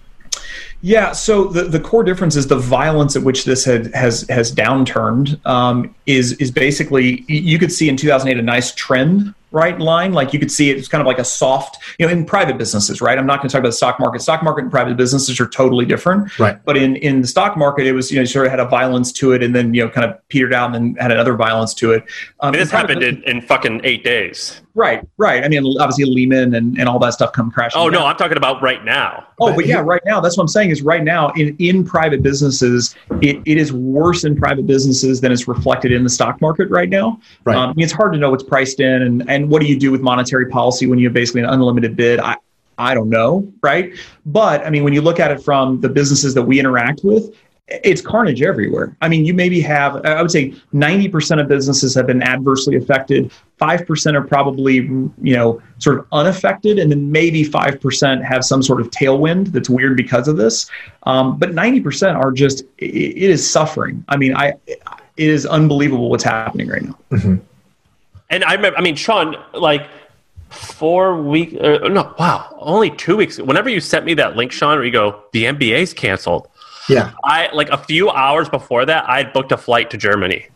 Speaker 5: Yeah, so the, the core difference is the violence at which this had, has has downturned um, is is basically, you could see in two thousand eight a nice trend, right, line. Like you could see it's kind of like a soft, you know, in private businesses, right? I'm not going to talk about the stock market. Stock market and private businesses are totally different.
Speaker 1: Right.
Speaker 5: But in, in the stock market, it was, you know, sort of had a violence to it and then, you know, kind of petered out and then had another violence to it. Um,
Speaker 4: I mean, this
Speaker 5: in private-
Speaker 4: happened in, in fucking eight days.
Speaker 5: Right, right. I mean, obviously Lehman and, and all that stuff come crashing
Speaker 4: Oh,
Speaker 5: down.
Speaker 4: no, I'm talking about right now.
Speaker 5: Oh, but yeah, right now, that's what I'm saying is right now in, in private businesses, it, it is worse in private businesses than is reflected in the stock market right now.
Speaker 1: Right.
Speaker 5: Um, I mean, it's hard to know what's priced in and, and what do you do with monetary policy when you have basically an unlimited bid? I, I don't know, right? But I mean, when you look at it from the businesses that we interact with, it's carnage everywhere. I mean, you maybe have, I would say ninety percent of businesses have been adversely affected. five percent are probably, you know, sort of unaffected. And then maybe five percent have some sort of tailwind that's weird because of this. Um, but ninety percent are just, it, it is suffering. I mean, I, it is unbelievable what's happening right now.
Speaker 1: Mm-hmm.
Speaker 4: And I remember, I mean, Sean, like four weeks, uh, no, wow, only two weeks. Whenever you sent me that link, Sean, where you go, the N B A's canceled.
Speaker 1: Yeah.
Speaker 4: I like a few hours before that, I had booked a flight to Germany.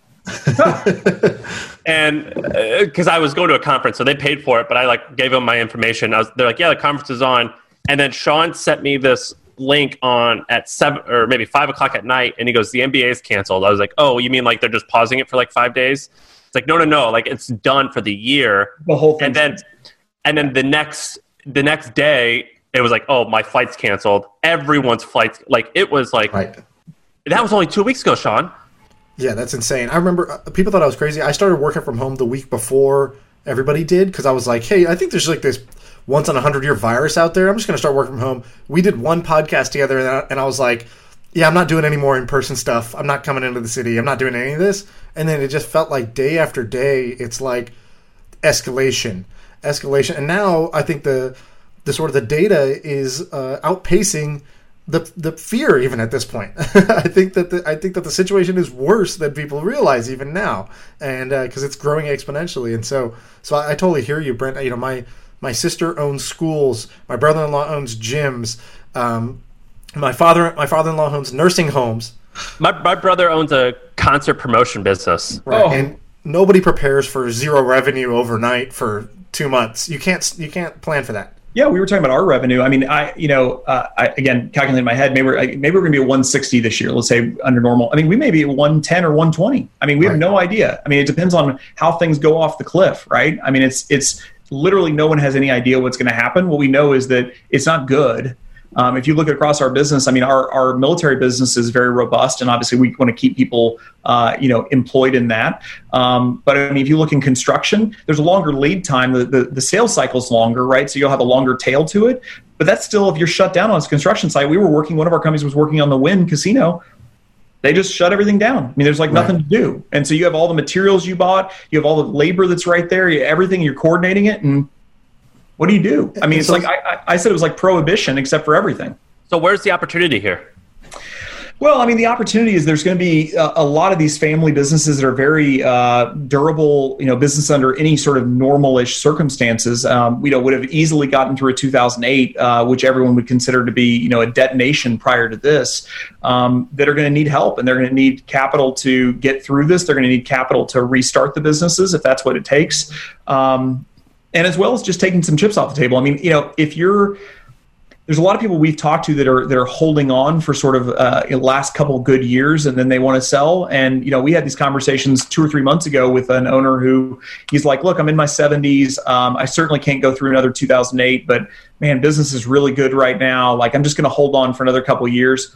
Speaker 4: And because uh, I was going to a conference, so they paid for it, but I like gave them my information. I was, they're like, yeah, the conference is on. And then Sean sent me this link on at seven or maybe five o'clock at night. And he goes, the N B A is canceled. I was like, oh, you mean like they're just pausing it for like five days? It's like, no, no, no. Like it's done for the year.
Speaker 5: The whole thing.
Speaker 4: And then, and then the next, the next day, it was like, oh, my flight's canceled. Everyone's flights, like it was like,
Speaker 1: Right.
Speaker 4: that was only two weeks ago, Sean.
Speaker 1: Yeah, that's insane. I remember uh, people thought I was crazy. I started working from home the week before everybody did because I was like, hey, I think there's like this once in a hundred year virus out there. I'm just going to start working from home. We did one podcast together and I, and I was like, yeah, I'm not doing any more in-person stuff. I'm not coming into the city. I'm not doing any of this. And then it just felt like day after day, it's like escalation, escalation. And now I think the the sort of the data is uh, outpacing the the fear even at this point. I think that the, I think that the situation is worse than people realize even now, and because uh, it's growing exponentially. And so so I, I totally hear you, Brent. You know, my my sister owns schools. My brother-in-law owns gyms. Um, my father my father-in-law owns nursing homes.
Speaker 4: My my brother owns a concert promotion business.
Speaker 1: Right.
Speaker 5: Oh.
Speaker 1: And nobody prepares for zero revenue overnight for two months. You can't you can't plan for that.
Speaker 5: Yeah, we were talking about our revenue. I mean, I, you know, uh, I, again, calculating in my head, maybe we're, maybe we're going to be at one sixty this year, let's say under normal. I mean, we may be at one ten or one twenty. I mean, we right. have no idea. I mean, it depends on how things go off the cliff, right? I mean, it's, it's literally no one has any idea what's going to happen. What we know is that it's not good. Um, if you look across our business, I mean, our, our military business is very robust, and obviously we want to keep people, uh, you know, employed in that. Um, but I mean, if you look in construction, there's a longer lead time. The, the the sales cycle is longer, right? So you'll have a longer tail to it. But that's still, if you're shut down on a construction site, we were working. One of our companies was working on the Wynn Casino. They just shut everything down. I mean, there's like right. nothing to do, and so you have all the materials you bought, you have all the labor that's right there, you, everything. You're coordinating it, and what do you do? I mean, it's like I, I said, it was like prohibition except for everything.
Speaker 4: So where's the opportunity here?
Speaker 5: Well, I mean, the opportunity is there's going to be a, a lot of these family businesses that are very uh, durable, you know, business under any sort of normal-ish circumstances. Um, you know, would have easily gotten through a two thousand eight, uh, which everyone would consider to be, you know, a detonation prior to this, um, that are going to need help, and they're going to need capital to get through this. They're going to need capital to restart the businesses if that's what it takes. Um, And as well as just taking some chips off the table. I mean, you know, if you're, there's a lot of people we've talked to that are that are holding on for sort of uh, last couple good years, and then they want to sell. And you know, we had these conversations two or three months ago with an owner who he's like, "Look, I'm in my seventies. Um, I certainly can't go through another two thousand eight, but man, business is really good right now. Like, I'm just going to hold on for another couple of years."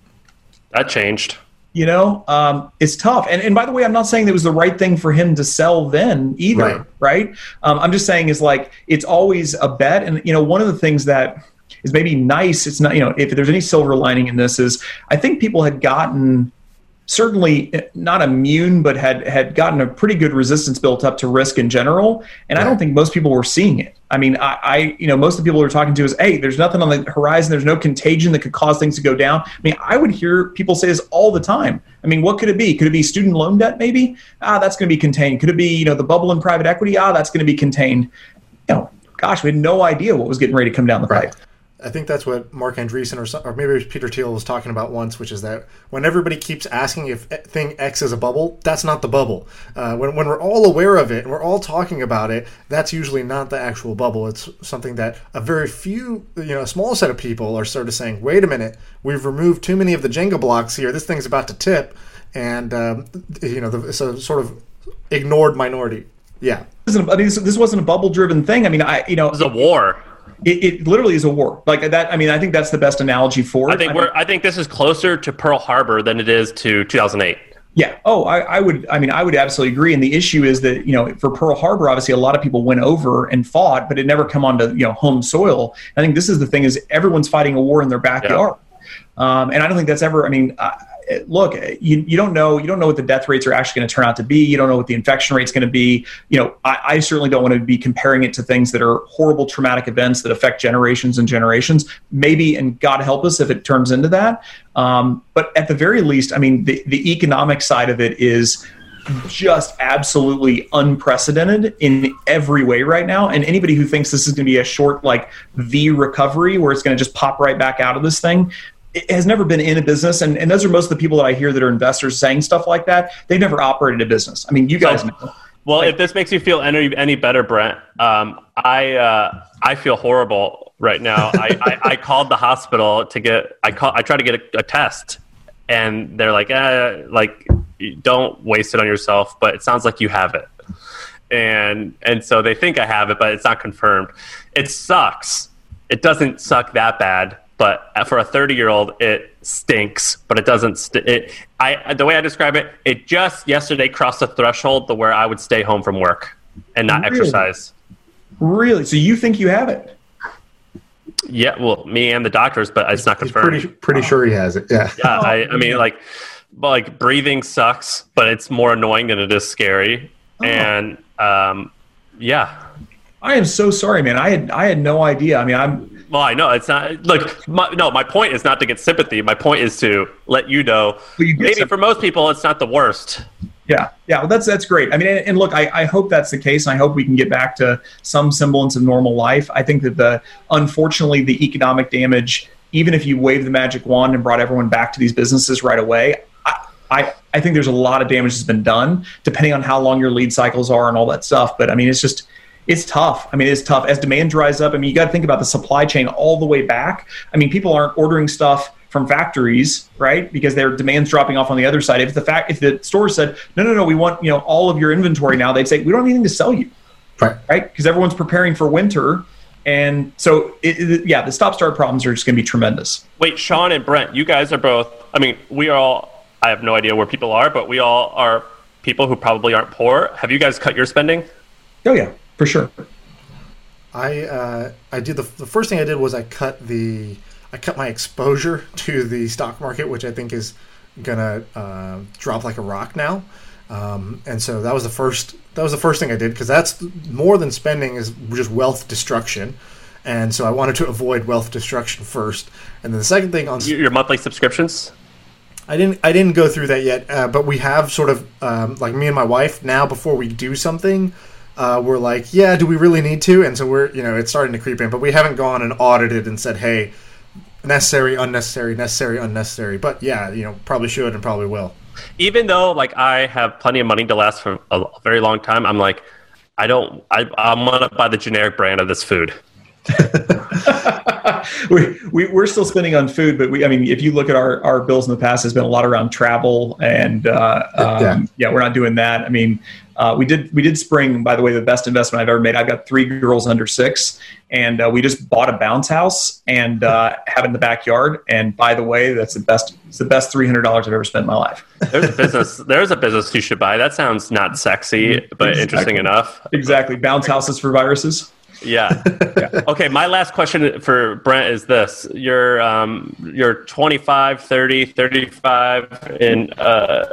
Speaker 4: That changed.
Speaker 5: You know, um, it's tough. And and by the way, I'm not saying that it was the right thing for him to sell then either, right? right? Um, I'm just saying is like, it's always a bet. And, you know, one of the things that is maybe nice, it's not, you know, if there's any silver lining in this is I think people had gotten certainly not immune, but had, had gotten a pretty good resistance built up to risk in general. And right. I don't think most people were seeing it. I mean, I, I, you know, most of the people we're talking to is, hey, there's nothing on the horizon. There's no contagion that could cause things to go down. I mean, I would hear people say this all the time. I mean, what could it be? Could it be student loan debt maybe? Ah, that's going to be contained. Could it be, you know, the bubble in private equity? Ah, that's going to be contained. You know, gosh, we had no idea what was getting ready to come down the pipe.
Speaker 1: Right. I think that's what Mark Andreessen or, some, or maybe it was Peter Thiel was talking about once, which is that when everybody keeps asking if thing X is a bubble, that's not the bubble. Uh, when, when we're all aware of it and we're all talking about it, that's usually not the actual bubble. It's something that a very few, you know, a small set of people are sort of saying, wait a minute, we've removed too many of the Jenga blocks here. This thing's about to tip. And, um, you know, the, it's a sort of ignored minority. Yeah.
Speaker 5: This, isn't, I mean, this, this wasn't a bubble-driven thing. I mean, I, you know.
Speaker 4: It was a war.
Speaker 5: It, it literally is a war like that. I mean, I think that's the best analogy for it.
Speaker 4: I think
Speaker 5: I
Speaker 4: we're.
Speaker 5: mean,
Speaker 4: I think this is closer to Pearl Harbor than it is to two thousand eight.
Speaker 5: Yeah. Oh, I, I would. I mean, I would absolutely agree. And the issue is that, you know, for Pearl Harbor, obviously, a lot of people went over and fought, but it never come onto, you know, home soil. I think this is the thing: is everyone's fighting a war in their backyard, yeah. um, and I don't think that's ever. I mean. Uh, Look, you, you don't know you don't know what the death rates are actually going to turn out to be. You don't know what the infection rate's going to be. You know, I, I certainly don't want to be comparing it to things that are horrible traumatic events that affect generations and generations. Maybe, and God help us if it turns into that. Um, but at the very least, I mean, the, the economic side of it is just absolutely unprecedented in every way right now. And anybody who thinks this is going to be a short, like V recovery where it's going to just pop right back out of this thing, it has never been in a business, and, and those are most of the people that I hear that are investors saying stuff like that. They've never operated a business. I mean, you guys
Speaker 4: so,
Speaker 5: know.
Speaker 4: Well,
Speaker 5: like,
Speaker 4: if this makes you feel any any better, Brent, um, I uh, I feel horrible right now. I, I, I called the hospital to get I call I tried to get a, a test, and they're like, eh, like don't waste it on yourself. But it sounds like you have it, and and so they think I have it, but it's not confirmed. It sucks. It doesn't suck that bad. But for a thirty-year-old, it stinks. But it doesn't. St- it. I. The way I describe it, it just yesterday crossed a threshold to where I would stay home from work and not really? exercise.
Speaker 5: Really? So you think you have it?
Speaker 4: Yeah. Well, me and the doctors, but it's not confirmed.
Speaker 1: He's pretty pretty oh. sure he has it. Yeah.
Speaker 4: Yeah. I. I mean, like, like breathing sucks, but it's more annoying than it is scary. Oh. And um, yeah.
Speaker 5: I am so sorry, man. I had I had no idea. I mean, I'm.
Speaker 4: Well, I know it's not like my, no. My point is not to get sympathy. My point is to let you know. You maybe some, for most people, it's not the worst.
Speaker 5: Yeah, yeah. Well, that's that's great. I mean, and, and look, I, I hope that's the case, and I hope we can get back to some semblance of normal life. I think that the unfortunately the economic damage, even if you wave the magic wand and brought everyone back to these businesses right away, I I, I think there's a lot of damage that's been done, depending on how long your lead cycles are and all that stuff. But I mean, it's just. it's tough. I mean, it's tough as demand dries up. I mean, you got to think about the supply chain all the way back. I mean, people aren't ordering stuff from factories, right? Because their demand's dropping off on the other side. If the fact, if the store said, no, no, no, we want, you know, all of your inventory now, they'd say, we don't have anything to sell you,
Speaker 1: right?
Speaker 5: Right? Because everyone's preparing for winter. And so, it, it, yeah, the stop-start problems are just going to be tremendous.
Speaker 4: Wait, Sean and Brent, you guys are both, I mean, we are all, I have no idea where people are, but we all are people who probably aren't poor. Have you guys cut your spending?
Speaker 5: Oh, yeah, for sure.
Speaker 1: I uh, I did the, the first thing I did was I cut the I cut my exposure to the stock market, which I think is gonna uh, drop like a rock now. Um, and so that was the first that was the first thing I did, because that's more than spending, is just wealth destruction. And so I wanted to avoid wealth destruction first. And then the second thing on
Speaker 4: your monthly subscriptions.
Speaker 1: I didn't I didn't go through that yet, uh, but we have sort of um, like me and my wife now, before we do something, uh, we're like, yeah, do we really need to? And so we're, you know, it's starting to creep in, but we haven't gone and audited and said, hey, necessary, unnecessary, necessary, unnecessary. But yeah, you know, probably should and probably will. Even
Speaker 4: though like I have plenty of money to last for a very long time, I'm like, I don't, I, I'm gonna buy the generic brand of this food.
Speaker 5: we, we, we're still spending on food, but we, I mean, if you look at our, our bills in the past, there's been a lot around travel, and uh, um, yeah. yeah, we're not doing that. I mean, uh, we did, we did spring, by the way, the best investment I've ever made. I've got three girls under six, and uh, we just bought a bounce house and uh, have it in the backyard. And by the way, that's the best, it's the best three hundred dollars I've ever spent in my life.
Speaker 4: There's a business, there's a business you should buy. That sounds not sexy, but exactly. Interesting enough.
Speaker 5: Exactly. Bounce houses for viruses.
Speaker 4: Yeah. yeah. Okay. My last question for Brent is this: You're um, you're twenty-five, thirty, thirty-five, and uh,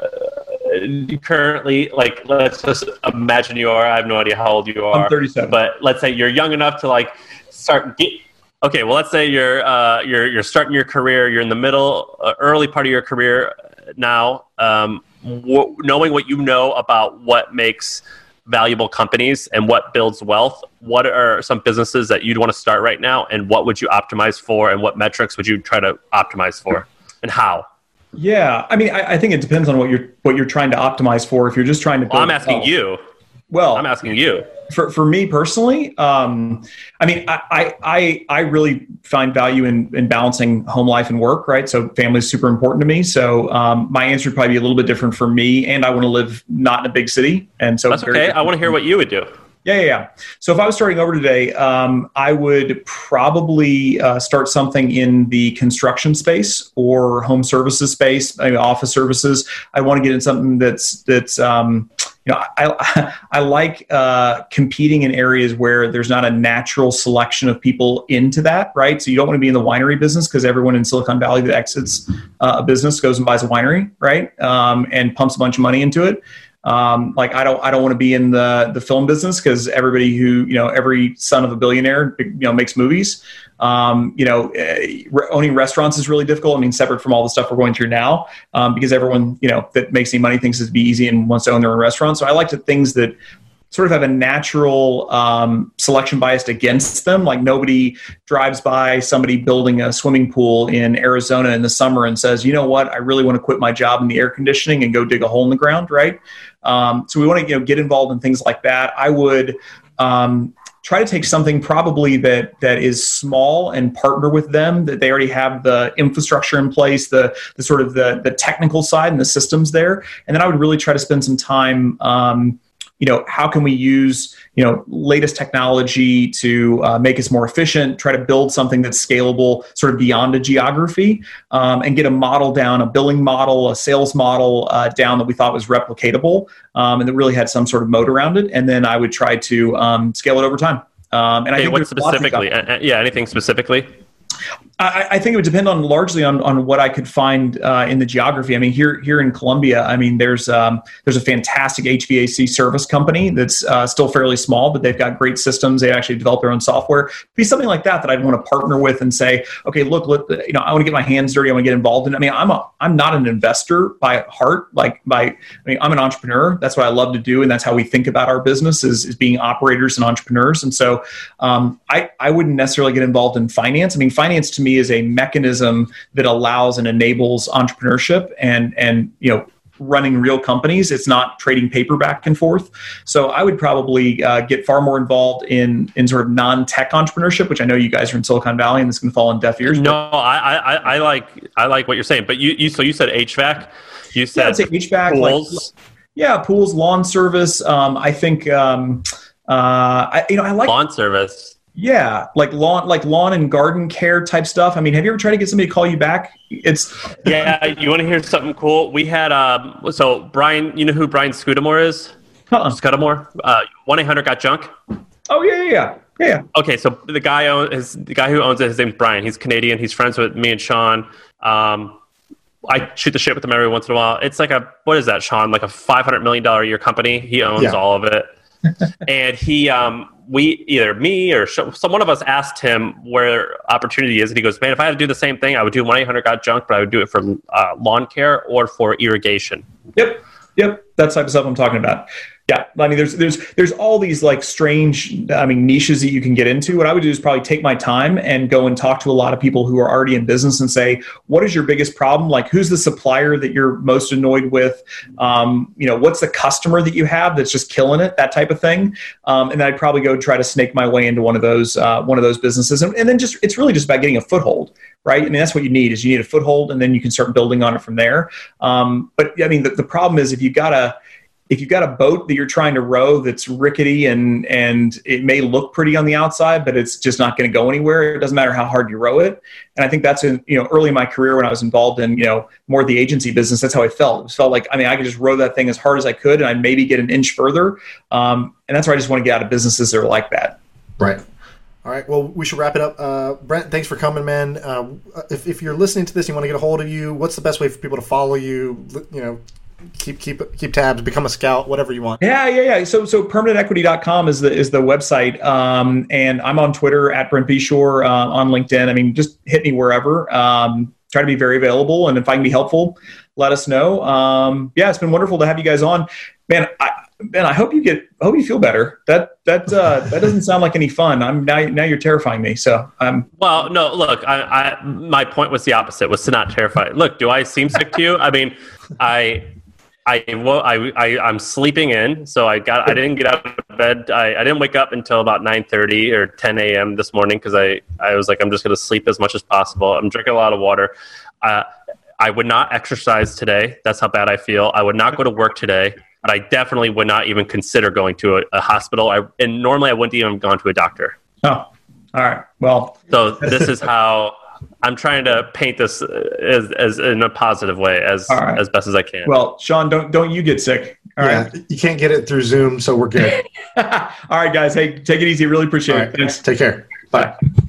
Speaker 4: currently, like, let's just imagine you are. I have no idea how old you are.
Speaker 5: I'm thirty-seven.
Speaker 4: But let's say you're young enough to like start. Get, okay. Well, let's say you're uh, you're you're starting your career. You're in the middle, uh, early part of your career now. Um, wh- knowing what you know about what makes valuable companies and what builds wealth, what are some businesses that you'd want to start right now, and what would you optimize for, and what metrics would you try to optimize for, and how?
Speaker 5: Yeah, I mean, I, I think it depends on what you're what you're trying to optimize for. If you're just trying to,
Speaker 4: well, I'm asking wealth. you.
Speaker 5: Well,
Speaker 4: I'm asking you.
Speaker 5: For for me personally, um, I mean, I, I I really find value in, in balancing home life and work, right? So family is super important to me. So um, my answer would probably be a little bit different for me, and I want to live not in a big city, and so
Speaker 4: that's okay. I want to hear what you would do.
Speaker 5: Yeah, yeah, yeah. So if I was starting over today, um, I would probably uh, start something in the construction space or home services space, I mean, office services. I want to get in something that's that's um, you know, I I like uh, competing in areas where there's not a natural selection of people into that, right? So you don't want to be in the winery business, because everyone in Silicon Valley that exits uh, a business goes and buys a winery, right? Um, and pumps a bunch of money into it. Um, like I don't, I don't want to be in the the film business, because everybody who, you know, every son of a billionaire, you know, makes movies. Um, you know, uh, owning restaurants is really difficult. I mean, separate from all the stuff we're going through now, um, because everyone, you know, that makes any money thinks it'd be easy and wants to own their own restaurant. So I like to things that sort of have a natural um, selection bias against them. Like nobody drives by somebody building a swimming pool in Arizona in the summer and says, you know what, I really want to quit my job in the air conditioning and go dig a hole in the ground, right? Um, so we want to, you know, get involved in things like that. I would um, try to take something probably that that is small and partner with them, that they already have the infrastructure in place, the the sort of the the technical side and the systems there. And then I would really try to spend some time um, you know, how can we use, you know, latest technology to uh, make us more efficient, try to build something that's scalable sort of beyond a geography, um, and get a model down, a billing model, a sales model uh, down that we thought was replicatable, um, and that really had some sort of moat around it. And then I would try to um, scale it over time. Um, and
Speaker 4: hey,
Speaker 5: I think
Speaker 4: what specifically? Uh, yeah, anything specifically?
Speaker 5: I, I think it would depend on largely on, on what I could find uh, in the geography. I mean, here here in Columbia, I mean, there's um, there's a fantastic H V A C service company that's uh, still fairly small, but they've got great systems. They actually develop their own software. It'd be something like that that I'd want to partner with and say, okay, look, let, you know, I want to get my hands dirty. I want to get involved in it. I mean, I'm a I'm not an investor by heart. Like by, I mean, I'm an entrepreneur. That's what I love to do, and that's how we think about our business is, is being operators and entrepreneurs. And so, um, I I wouldn't necessarily get involved in finance. I mean, finance to me is a mechanism that allows and enables entrepreneurship and, and, you know, running real companies. It's not trading paper back and forth. So I would probably uh, get far more involved in in sort of non-tech entrepreneurship, which I know you guys are in Silicon Valley, and this can fall on deaf ears.
Speaker 4: No, I, I, I like I like what you're saying, but you, you so you said H V A C, you said
Speaker 5: yeah, I'd say H V A C,
Speaker 4: pools.
Speaker 5: Like, yeah, pools, lawn service. Um, I think um, uh, I, you know I like
Speaker 4: lawn service.
Speaker 5: Yeah, like lawn, like lawn and garden care type stuff. I mean, have you ever tried to get somebody to call you back? It's
Speaker 4: yeah. You want to hear something cool? We had um. So Brian, you know who Brian Scudamore is?
Speaker 5: Uh-uh.
Speaker 4: Scudamore. Uh, one eight hundred got junk.
Speaker 5: Oh yeah, yeah, yeah. yeah.
Speaker 4: Okay, so the guy own, his, the guy who owns it, his name's Brian. He's Canadian. He's friends with me and Sean. Um, I shoot the shit with him every once in a while. It's like a what is that, Sean? Like a five hundred million dollar a year company. He owns
Speaker 1: Yeah.
Speaker 4: all of it. And he, um, we either me or some one of us asked him where opportunity is, and he goes, "Man, if I had to do the same thing, I would do one eight hundred got junk, but I would do it for uh, lawn care or for irrigation."
Speaker 5: Yep, yep. That type of stuff I'm talking about. Yeah, I mean, there's there's there's all these like strange, I mean, niches that you can get into. What I would do is probably take my time and go and talk to a lot of people who are already in business and say, what is your biggest problem? Like, who's the supplier that you're most annoyed with? Um, you know, what's the customer that you have that's just killing it? That type of thing. Um, and then I'd probably go try to snake my way into one of those uh, one of those businesses. And, and then just it's really just about getting a foothold, right? I mean, that's what you need is you need a foothold, and then you can start building on it from there. Um, but I mean, the, the problem is if you got a If you've got a boat that you're trying to row that's rickety and and it may look pretty on the outside, but it's just not going to go anywhere. It doesn't matter how hard you row it. And I think that's in, you know, early in my career when I was involved in, you know, more of the agency business, that's how I felt. It felt like, I mean, I could just row that thing as hard as I could and I'd maybe get an inch further. Um, and that's where I just want to get out of businesses that are like that.
Speaker 1: Right. All right. Well, we should wrap it up. Uh, Brent, thanks for coming, man. Uh, if, if you're listening to this, you want to get a hold of you, what's the best way for people to follow you? You know, keep keep keep tabs, become a scout, whatever you want.
Speaker 5: Yeah, yeah, yeah. So so permanent equity dot com is the is the website. Um, and I'm on Twitter at Brent Beshore, uh, on LinkedIn. I mean, just hit me wherever. Um, try to be very available. And if I can be helpful, let us know. Um, yeah, it's been wonderful to have you guys on. Man, I man, I hope you get I hope you feel better. That that uh, that doesn't sound like any fun. I'm now now you're terrifying me. So I'm
Speaker 4: Well, no, look, I, I my point was the opposite, was to not terrify. Look, do I seem sick to you? I mean, I I, well, I, I, I'm sleeping in, so I got. I didn't get out of bed. I, I didn't wake up until about nine thirty or ten a.m. this morning because I, I was like, I'm just going to sleep as much as possible. I'm drinking a lot of water. Uh, I would not exercise today. That's how bad I feel. I would not go to work today, but I definitely would not even consider going to a, a hospital. I, and normally I wouldn't even have gone to a doctor.
Speaker 5: oh, all right. Well,
Speaker 4: so this is how I'm trying to paint this as, as in a positive way as right. as best as I can.
Speaker 5: Well, Sean, don't don't you get sick. All
Speaker 1: yeah,
Speaker 5: right.
Speaker 1: You can't get it through Zoom, so we're good.
Speaker 5: All right, guys. Hey, take it easy. Really appreciate
Speaker 1: All
Speaker 5: it.
Speaker 1: Right.
Speaker 5: Thanks.
Speaker 1: Take care. Bye.
Speaker 5: Bye.